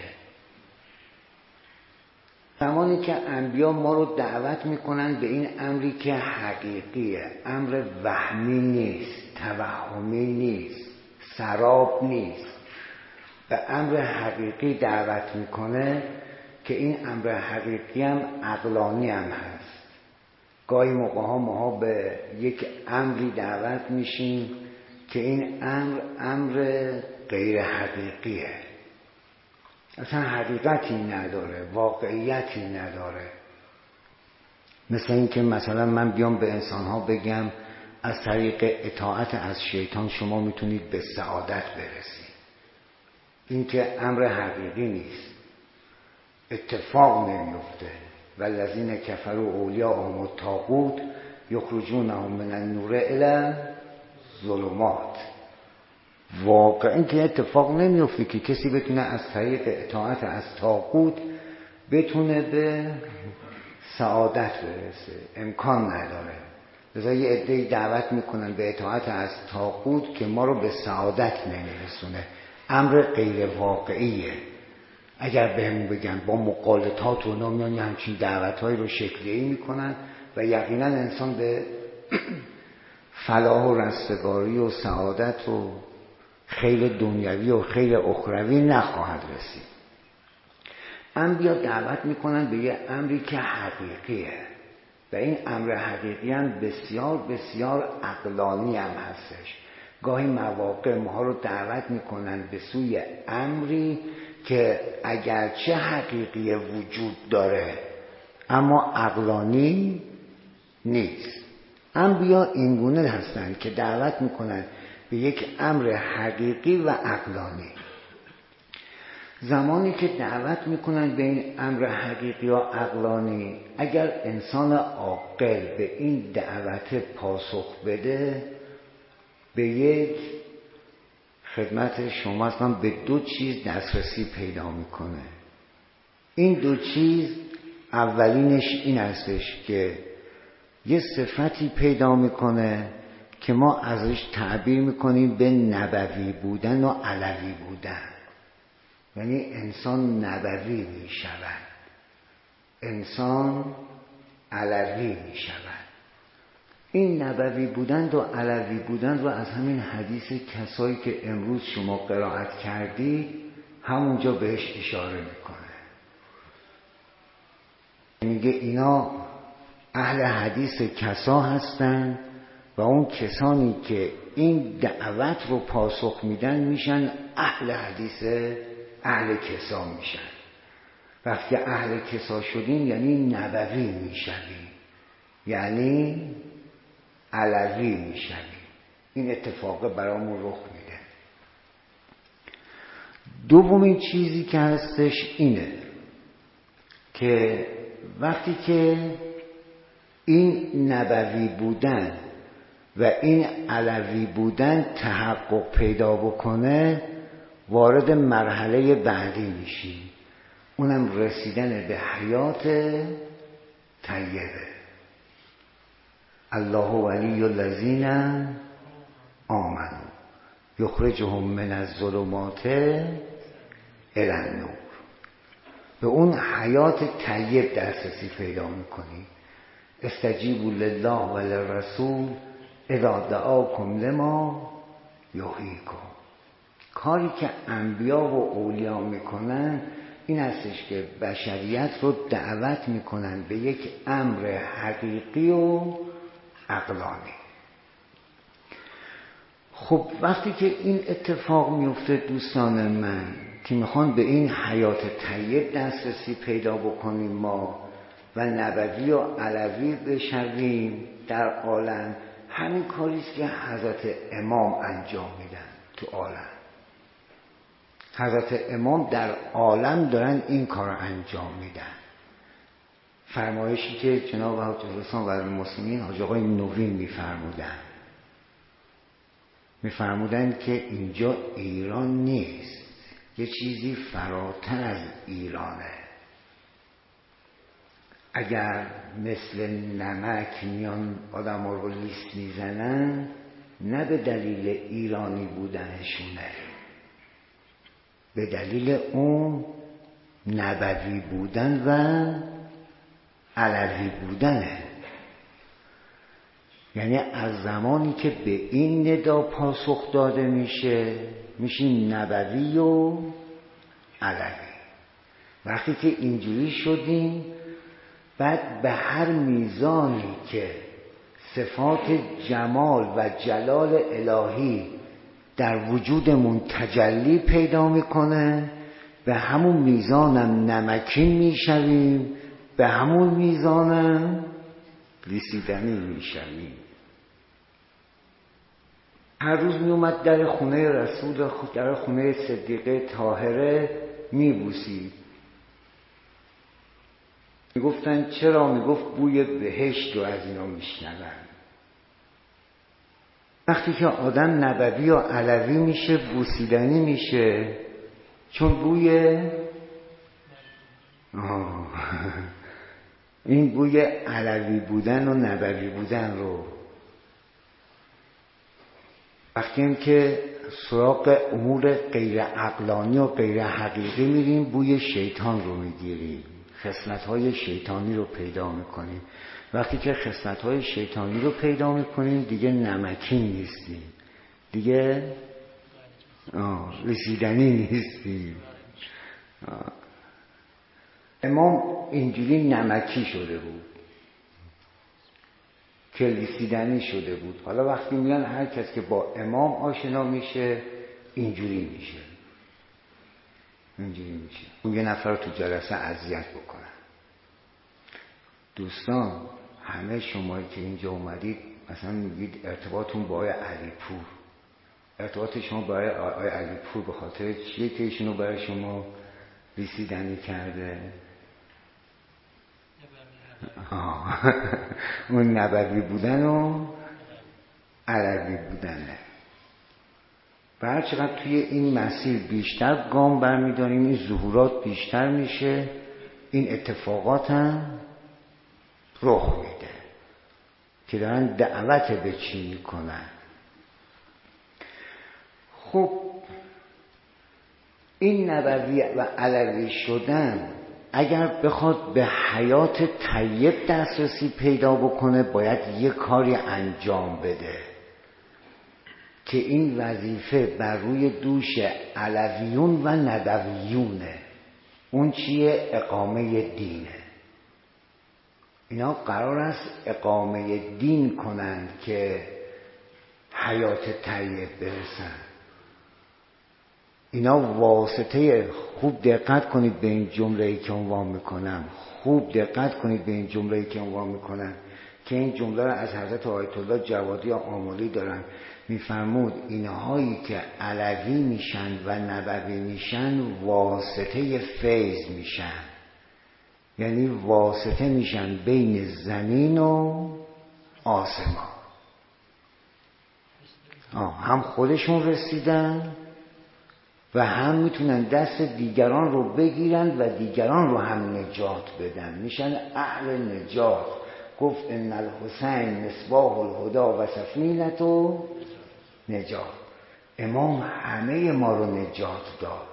زمانی که انبیا ما رو دعوت میکنن به این امری که حقیقیه، امر وهمی نیست، توهمی نیست، سراب نیست، به امر حقیقی دعوت میکنه که این امر حقیقی هم عقلانی هم هست. گاهی موقع ها ما به یک امری دعوت میشیم که این امر غیر حقیقیه، اصلا حقیقتی نداره، واقعیتی نداره. مثل این که مثلا من بیام به انسانها بگم از طریق اطاعت از شیطان شما میتونید به سعادت برسید. این که امر حقیقی نیست، اتفاق نمیفته. والذین کفروا اولیاءهم الطاغوت یخرجونهم من النور الی الظلمات. واقعا که اتفاق نمیفته که کسی بتونه از طریق اطاعت از طاغوت بتونه به سعادت برسه، امکان نداره. لذا یه عده‌ای دعوت میکنن به اطاعت از طاغوت که ما رو به سعادت نمیرسونه، امر غیر واقعیه. اگر بهمون بگن با مقالطات و اونا میان همچین دعوتهایی رو شکلی میکنن و یقینا انسان به فلاح و رستگاری و سعادت و خیر دنیوی و خیر اخروی نخواهد رسید. انبیا دعوت میکنن به یه امری که حقیقیه و این امر حقیقی هم بسیار بسیار عقلانی هم هستش. گاهی مواقع ما رو دعوت میکنن به سوی امری که اگرچه حقیقی وجود داره اما عقلانی نیست. انبیا اینگونه هستند که دعوت میکنن به یک امر حقیقی و عقلانی. زمانی که دعوت میکنن به این امر حقیقی و عقلانی، اگر انسان عاقل به این دعوت پاسخ بده به یک خدمت شما هستم به دو چیز دسترسی پیدا میکنه. این دو چیز اولینش این هستش که یه صفتی پیدا میکنه که ما ازش تعبیر میکنیم به نبوی بودن و علوی بودن. یعنی انسان نبوی میشود، انسان علوی میشود. این نبوی بودن و علوی بودن رو از همین حدیث کسایی که امروز شما قرائت کردید همونجا بهش اشاره میکنه. میگه اینا اهل حدیث کسا هستن و اون کسانی که این دعوت رو پاسخ میدن میشن اهل حدیث، اهل کسا میشن. وقتی اهل کسا شدیم یعنی نبوی میشویم، یعنی علوی میشویم. این اتفاق برامون رخ میده. دومین چیزی که هستش اینه که وقتی که این نبوی بودن و این علوی بودن تحقق پیدا بکنه وارد مرحله بعدی میشیم، اونم رسیدن به حیات طیبه. الله ولی الذین آمنوا یخرجهم من الظلمات الی النور. به اون حیات طیب دسترسی پیدا میکنی. استجیبوا لله و للرسول اذا دعاکم لما یحییکم. کاری که انبیا و اولیا میکنن این هستش که بشریت رو دعوت میکنن به یک امر حقیقی و عقلانی. خب وقتی که این اتفاق میفته دوستان من که میخوان به این حیات طیب دسترسی پیدا بکنیم ما و نبوی و علوی بشویم در عالم، همین کاریست که حضرت امام انجام میدن تو عالم. حضرت امام در عالم دارن این کار رو انجام میدن. فرمایشی که جناب حاج رسان و المسلمین حاج آقای نوین میفرمودن که اینجا ایران نیست، یه چیزی فراتر از ایرانه. اگر مثل نمک میان آدم ها رو لیست میزنن، نه به دلیل ایرانی بودنشونه، به دلیل اون نبوی بودن و علوی بودنه. یعنی از زمانی که به این ندا پاسخ داده میشیم نبوی و علوی. وقتی که اینجوری شدیم، بعد به هر میزانی که صفات جمال و جلال الهی در وجودمون تجلی پیدا میکنه، به همون میزانم نمکین میشویم، به همون میزانم لیسیدنی میشویم. هر روز میومد در خونه رسول، در خونه صدیقه طاهره میبوسید. میگفتن چرا؟ میگفت بوی بهشت رو از اینا میشنون. وقتی که آدم نبوی و علوی میشه بوسیدنی میشه، چون بوی این بوی علوی بودن و نبوی بودن رو وقتی هم که سراغ امور غیر عقلانی و غیر حقیقی میریم، بوی شیطان رو میگیریم، خصلت‌های شیطانی رو پیدا میکنیم. وقتی که خصلت‌های شیطانی رو پیدا میکنیم دیگه نمکین نیستیم، دیگه رسیدنی نیستیم. امام اینجوری نمکی شده بود که رسیدنی شده بود. حالا وقتی میان هر کس که با امام آشنا میشه اینجوری میشه. اون یه نفر رو تو جلسه اذیت بکنه. دوستان همه شمایی که اینجا اومدید مثلا میگید ارتباطتون با آقای علیپور، ارتباط شما با آقای علیپور به خاطر چیه که ایشونو برای شما رسیدنی کرده؟ اون نبوی بودن و علوی بودنه. و هر چقدر توی این مسیر بیشتر گام برمیداریم، این ظهورات بیشتر میشه، این اتفاقات هم رخ میده که دارن دعوت به چی میکنن. خب این نبوی و علوی شدن اگر بخواد به حیات طیب دسترسی پیدا بکنه، باید یه کاری انجام بده که این وظیفه بر روی دوش علویون و نبویونه. اون چیه؟ اقامه دینه. اینا قرار است اقامه دین کنند که حیات طیب برسن. اینا واسطه، خوب دقت کنید به این جمله‌ای که عنوان میکنم، خوب دقت کنید به این جمله‌ای که عنوان میکنم که این جمله را از حضرت آیت الله جوادی آملی دارن. میفرمود اینهایی که علوی میشن و نبوی میشن واسطه فیض میشن. یعنی واسطه میشن بین زمین و آسمان. هم خودشون رسیدن و هم میتونن دست دیگران رو بگیرن و دیگران رو هم نجات بدن، میشن اهل نجات. گفت ان الحسین مصباح الهدی و سفینة نجات. امام همه ما رو نجات داد.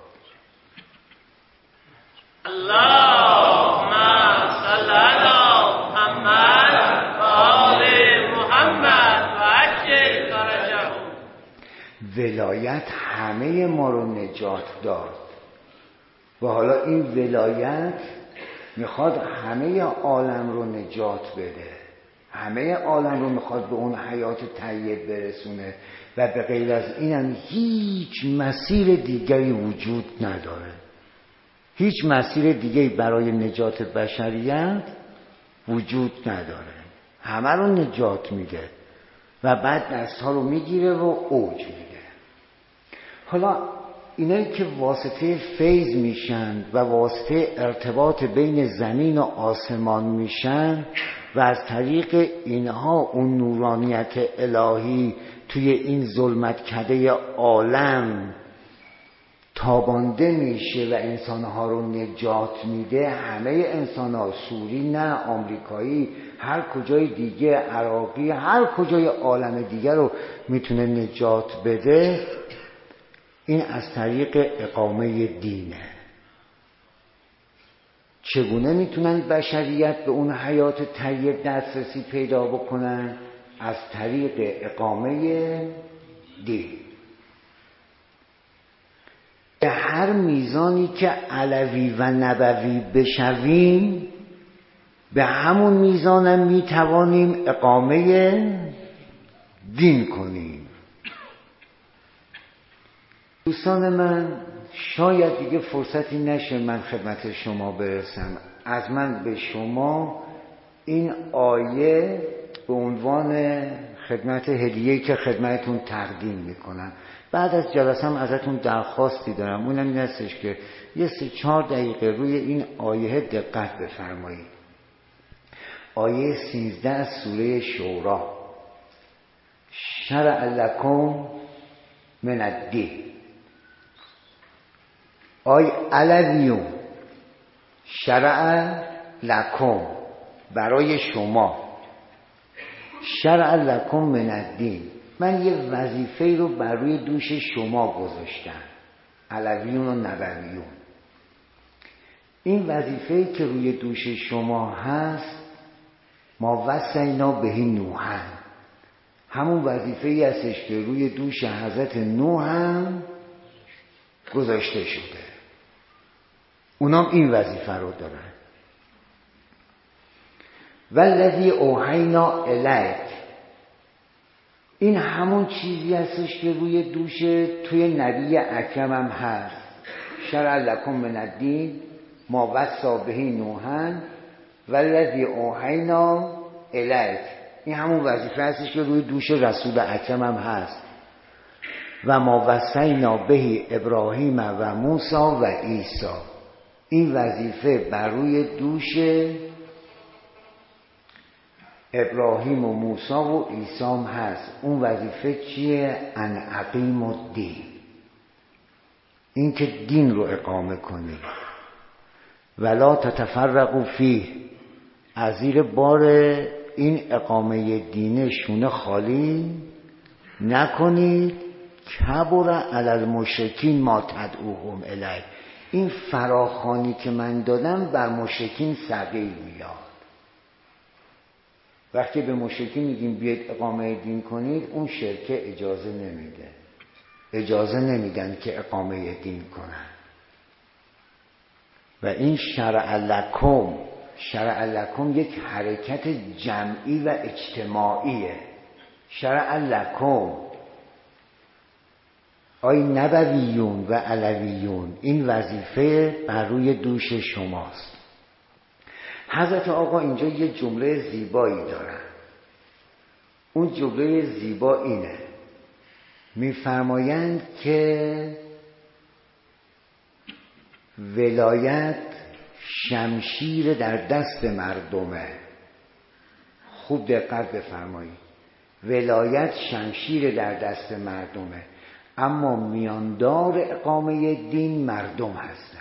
اللهم صل علی محمد و آل محمد و عجل فرجه. ولایت همه ما رو نجات داد و حالا این ولایت میخواد همه عالم رو نجات بده، همه عالم رو میخواد به اون حیات طیب برسونه و به غیر از اینم هیچ مسیر دیگری وجود نداره. هیچ مسیر دیگری برای نجات بشریت وجود نداره. همه رو نجات میده و بعد دستها رو میگیره و اوج میده. حالا اینایی که واسطه فیض میشن و واسطه ارتباط بین زمین و آسمان میشن و از طریق اینها اون نورانیت الهی توی این ظلمت کده عالم تابانده میشه و انسانها رو نجات میده. همه انسانها، سوری نه، آمریکایی، هر کجای دیگه، عراقی، هر کجای عالم دیگه رو میتونه نجات بده. این از طریق اقامه دینه. چگونه میتونن بشریت به اون حیات طیب دسترسی پیدا بکنن؟ از طریق اقامه دین. به هر میزانی که علوی و نبوی بشویم به همون میزانم میتوانیم اقامه دین کنیم. دوستان من، شاید دیگه فرصتی نشه من خدمت شما برسم. از من به شما این آیه به عنوان خدمت هدیه‌ای که خدمتتون تقدیم میکنم. بعد از جلسم ازتون درخواستی دارم، اونم این هستش که یه 3-4 دقیقه روی این آیه دقت بفرمایید. آیه 13 از سوره شورا. شرع لکم من الدین. آی علویون، شرع لکم، برای شما، شرع لکم من الدین، من یه وظیفه رو بر روی دوش شما گذاشتم، علویون و نبویون. این وظیفه‌ای که روی دوش شما هست ما وصینا به نوحن، همون وظیفه‌ای هستش که روی دوش حضرت نوح هم گذاشته شده. اونام این وظیفه رو دارن. والذی اوحینا الیک، این همون چیزی هستش که روی دوش توی نبی اکرم هم هست. شرع لکم من الدین ما وصی به نوحا والذی اوحینا الیک، این همون وظیفه هستش که روی دوش رسول اکرم هم هست. و ما وصینا به ابراهیم و موسی و عیسی، این وظیفه بر روی دوش ابراهیم و موسی و عیسی هم هست. اون وظیفه چیه؟ ان اقیم الدین، این که دین رو اقامه کنی. ولا تتفرقوا فیه، از زیر بار این اقامه دین شونه خالی نکنید. کبر علی المشرکین ما تدعوهم الیه، این فراخوانی که من دادم بر مشرکین ثقیل میاد. وقتی به مشرکین میگیم بیاید اقامه دین کنید، اون شرکه اجازه نمیده، اجازه نمیدن که اقامه دین کنن. و این شرع لکم، شرع لکم یک حرکت جمعی و اجتماعیه. شرع لکم، آی نبویون و علویون، این وظیفه بر روی دوش شماست. حضرت آقا اینجا یه جمله زیبایی دارن. اون جمله زیبا اینه، میفرمایند که ولایت شمشیر در دست مردمه. خوب دقت بفرمایید، ولایت شمشیر در دست مردمه، اما میاندار اقامه دین مردم هستن.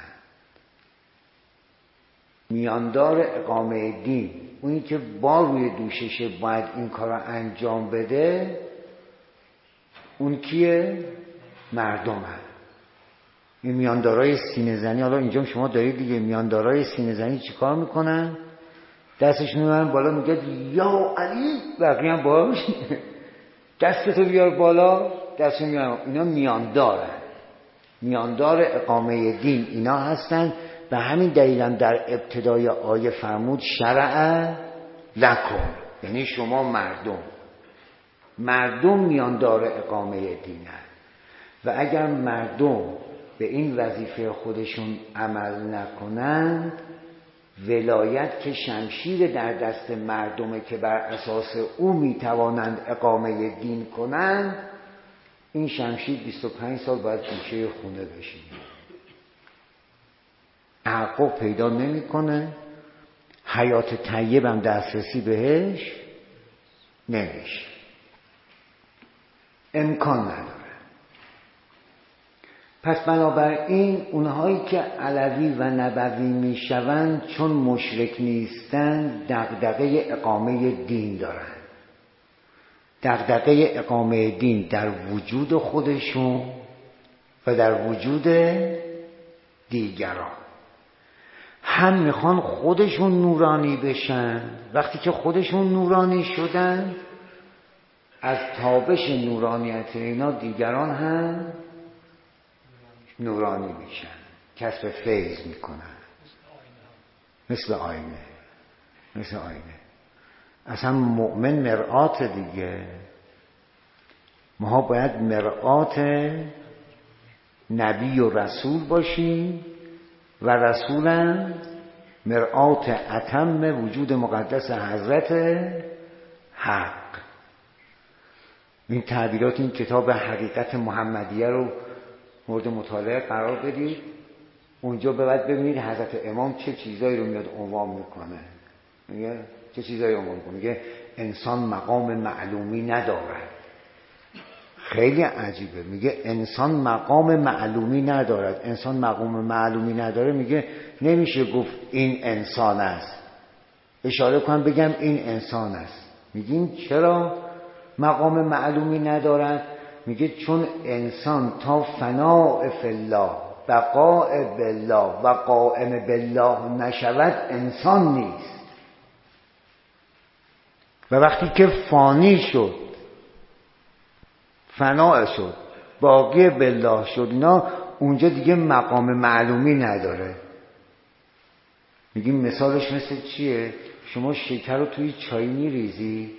میاندار اقامه دین، اونی که بار روی دوششه باید این کار رو انجام بده، اون کیه؟ مردم هست. این میاندارای سینه زنی، حالا اینجا شما دارید دیگه، میاندارای سینه زنی چی کار میکنن؟ دستشون میبرن بالا، میگه یا علی، بقیه هم بالا میشن دستتو بیار بالا، دستشون میبرن. اینا میاندارن، میاندار اقامه دین اینا هستن. به همین دلیل هم در ابتدای آیه فرمود شرع لکم، یعنی شما مردم میاندار اقامه دین هست. و اگر مردم به این وظیفه خودشون عمل نکنند، ولایت که شمشیر در دست مردمه که بر اساس او میتوانند اقامه دین کنند، این شمشیر 25 سال باید گوشه خونه بشینه، تحقق پیدا نمیکنه، حیات طیب هم دسترسی بهش نمیشه، امکان نداره. پس بنابراین اونهایی که علوی و نبوی میشوند چون مشرک نیستند دغدغه اقامه دین دارند، دغدغه اقامه دین در وجود خودشون و در وجود دیگران. هم میخوان خودشون نورانی بشن، وقتی که خودشون نورانی شدن از تابش نورانیت اینا دیگران هم نورانی میشن، کسب فیض میکنن، مثل آینه. اصلا مؤمن مرآت دیگه، ما باید مرآت نبی و رسول باشیم و رسولم مرآت اتم وجود مقدس حضرت حق. این تعبیرات این کتاب حقیقت محمدیه رو مورد مطالعه قرار بدید، اونجا بعد ببینید حضرت امام چه چیزایی رو میاد عنوان میکنه. میگه چه چیزایی عنوان میکنه؟ میگه انسان مقام معلومی ندارد. خیلی عجیبه، میگه انسان مقام معلومی ندارد. انسان مقام معلومی نداره، میگه نمیشه گفت این انسان است. اشاره کنم بگم این انسان است. میگیم چرا مقام معلومی ندارد؟ میگه چون انسان تا فناء فی الله بقاء بالله و قائم بالله نشود انسان نیست. و وقتی که فانی شد، فنا شد، باقی بالله شد، اینا اونجا دیگه مقام معلومی نداره. میگیم مثالش مثل چیه؟ شما شکر رو توی چای میریزی،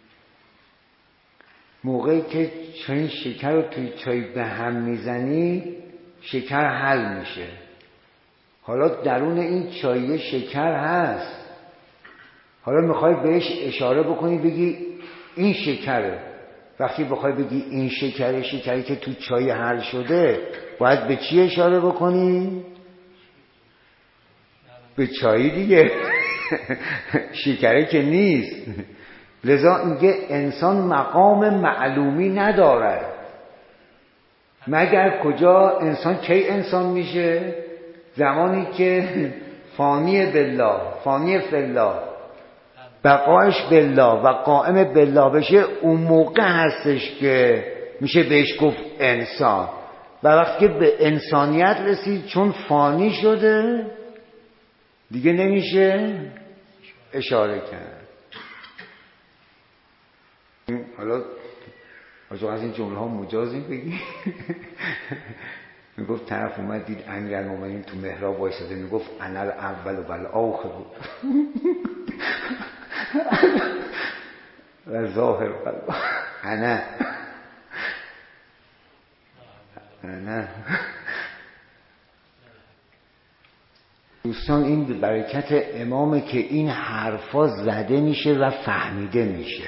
موقعی که چای شکر رو توی چای به هم میزنی شکر حل میشه. حالا درون این چای شکر هست، حالا میخوای بهش اشاره بکنی بگی این شکره. وقتی بخوای بگی این شکره، شکری که تو چای حل شده، باید به چی اشاره بکنی؟ به چای دیگه شکره که نیست. لذا میگه انسان مقام معلومی ندارد. مگر کجا انسان کی انسان میشه؟ زمانی که فانی بالله، فانی فی الله، بقایش بالله و قائم بالله بشه، اون موقع هستش که میشه بهش گفت انسان. و وقتی که به انسانیت رسید، چون فانی شده دیگه نمیشه اشاره کرد. حالا از این جمله ها مجازی بگی میگفت طرف اومد دید امیرالمومنین تو محراب وایساده، میگفت انا الاول و الاخر و ظاهر قلب انا دوستان، این به برکت امامه که این حرفا زده میشه و فهمیده میشه.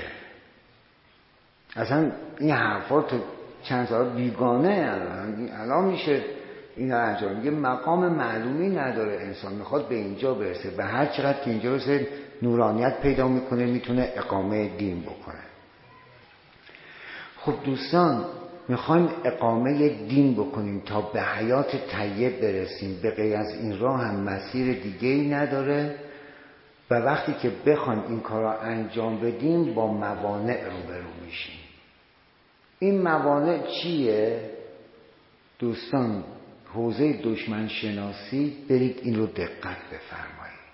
اصلا این حرفا تو چند سال بیگانه الان میشه اینا انجام میگه مقام معلومی نداره انسان، میخواد به اینجا برسه، به هر چقدر که اینجا برسه نورانیت پیدا میکنه، میتونه اقامه دین بکنه. خب دوستان میخوایم اقامه دین بکنیم تا به حیات طیب برسیم، به غیر از این راه هم مسیر دیگه‌ای نداره و وقتی که بخوایم این کار را انجام بدیم با موانع روبرو میشیم. این موانع چیه؟ دوستان حوزه دشمن شناسی برید این رو دقت بفرمایید.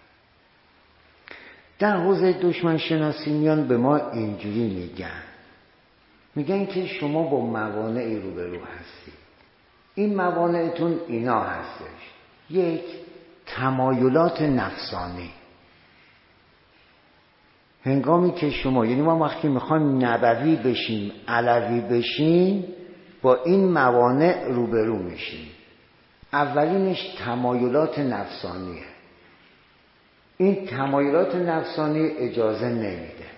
در حوزه دشمن شناسی میان به ما اینجوری میگن که شما با موانعی روبرو هستید. این موانعتون اینا هستش: یک، تمایلات نفسانی. هنگامی که شما، یعنی ما وقتی میخوایم نبوی بشیم، علوی بشیم، با این موانع روبرو میشیم. اولینش تمایلات نفسانیه. این تمایلات نفسانی اجازه نمیده.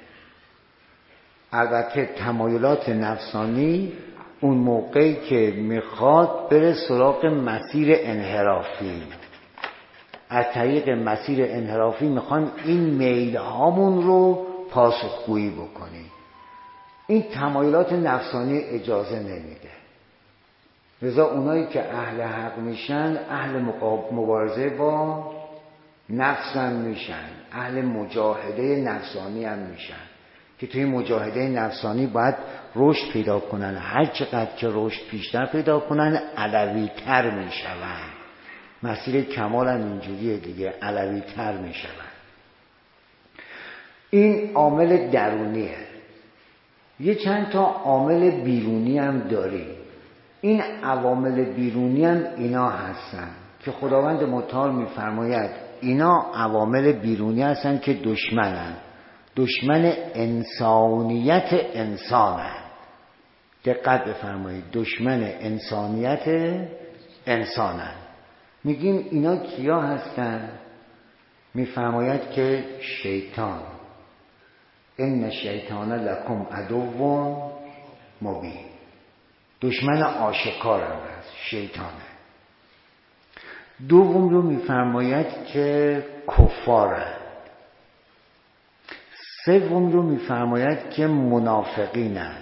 البته تمایلات نفسانی اون موقعی که میخواد بره سراغ مسیر انحرافی، از طریق مسیر انحرافی میخوایم این میل هامون رو پاسخگویی بکنیم. این تمایلات نفسانی اجازه نمیده. لذا اونایی که اهل حق میشن اهل مبارزه با نفس هم میشن، اهل مجاهده نفسانی هم میشن که توی مجاهده نفسانی باید رشد پیدا کنن. هر چقدر که رشد بیشتر پیدا کنن علوی تر میشون. مسیر کمال هم اینجوریه دیگه، علوی تر میشون. این عامل درونیه. یه چند تا عامل بیرونی هم داریم. این عوامل بیرونی هم اینا هستن که خداوند متعال میفرماید اینا عوامل بیرونی هستن که دشمنن، دشمن انسانیت انسانن. دقت بفرمایید، دشمن انسانیت انسانن. میگیم اینا کیا هستن؟ میفرماید که شیطان، ان شیطان لکم عدو مبین، دشمن آشکار هم هست، شیطانه. دوم رو میفرماید که کفارن. سوم رو میفرماید که منافقینن.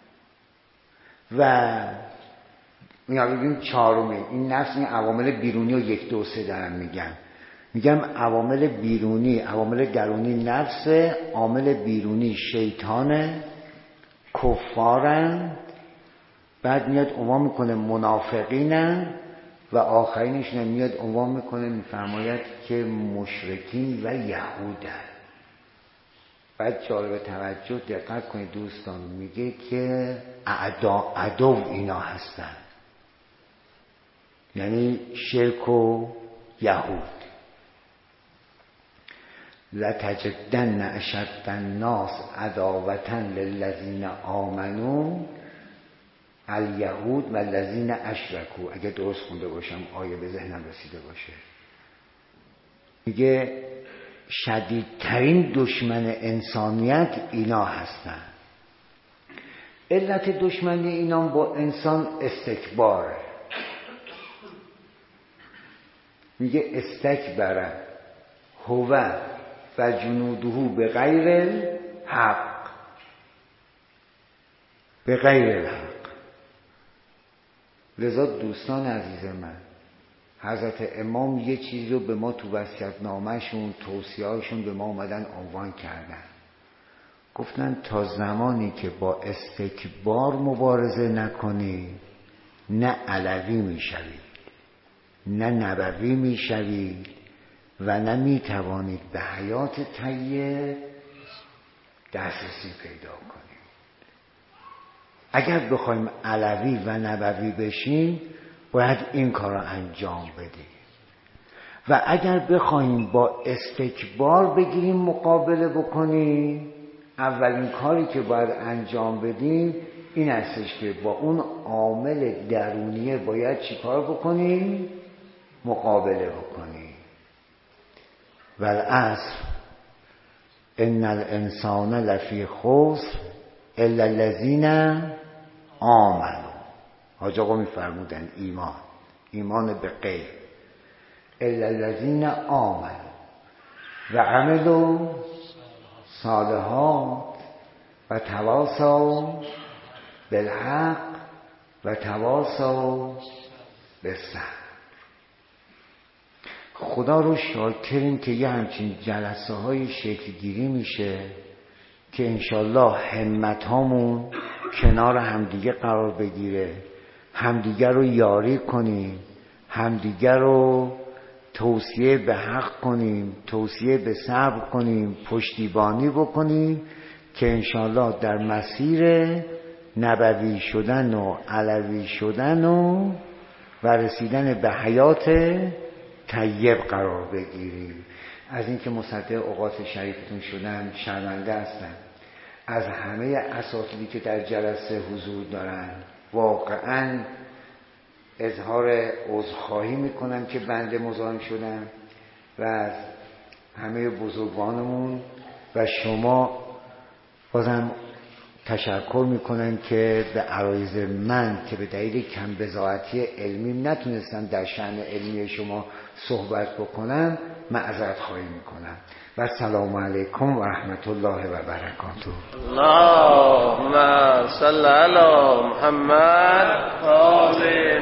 و بگیم چهارمی، این نفس، این عوامل بیرونی و 1 2 3 دارم میگم عوامل بیرونی، عوامل درونی نفس، عامل بیرونی شیطانه، کفارن، بعد میاد عنوان میکنه منافقینن و آخرینش میاد عنوان میکنه میفرماید که مشرکین و یهودن. بعد جالب توجه دقت کنید دوستان، میگه که عدو اینا هستن، یعنی شرک و یهود. لتجدن اشد الناس عداوة للذین آمنوا الیهود و الذین اشرکوا. اگه درست خونده باشم آیه به ذهنم رسیده باشه، میگه شدیدترین دشمن انسانیت اینا هستن. علت دشمنی اینا با انسان استکباره. میگه استکبره هو و جنوده به غیر حق، به غیر الحق. لذا دوستان عزیز من، حضرت امام یه چیزی رو به ما تو وصیت‌نامه‌شون، توصیه‌هاشون به ما اومدن عنوان کردن. گفتن تا زمانی که با استکبار مبارزه نکنی، نه علوی میشوید، نه نبوی میشوید و نه میتوانید به حیات طیب دسترسی پیدا کنید. اگر بخوایم علوی و نبوی بشیم باید این کار را انجام بدیم و اگر بخوایم با استکبار بگیریم مقابله بکنیم، اولین کاری که باید انجام بدیم این هستش که با اون عامل درونیه باید چی کار بکنیم؟ مقابله بکنیم. والعصر ان الانسان لفی خسر الا الذین آمنوا. حاج آقا میفرمودن ایمان به غیب، الا الذین آمنوا و عملوا صالحات و تواصوا بالحق و تواصوا بالصبر. خدا رو شاکریم که یه همچین جلسه های شکل گیری میشه که انشالله همت هامون کنار همدیگه قرار بگیره، همدیگه رو یاری کنیم، همدیگه رو توصیه به حق کنیم، توصیه به صبر کنیم، پشتیبانی بکنیم که انشالله در مسیر نبوی شدن و علوی شدن و رسیدن به حیات طیب قرار بگیریم. از اینکه مصدق اوقات شریفتون شدم شرمنده هستم. از همه اساتیدی که در جلسه حضور دارن واقعا اظهار عذرخواهی میکنم که بنده مزاحم شدم و از همه بزرگانمون و شما بازم تشکر میکنم که به عرایض من که به دلیل کم بضاعتی علمی نتونستم در شأن علمی شما صحبت بکنم معذرت خواهی میکنم و السلام علیکم و رحمت الله و برکاته. اللهم صل علی محمد.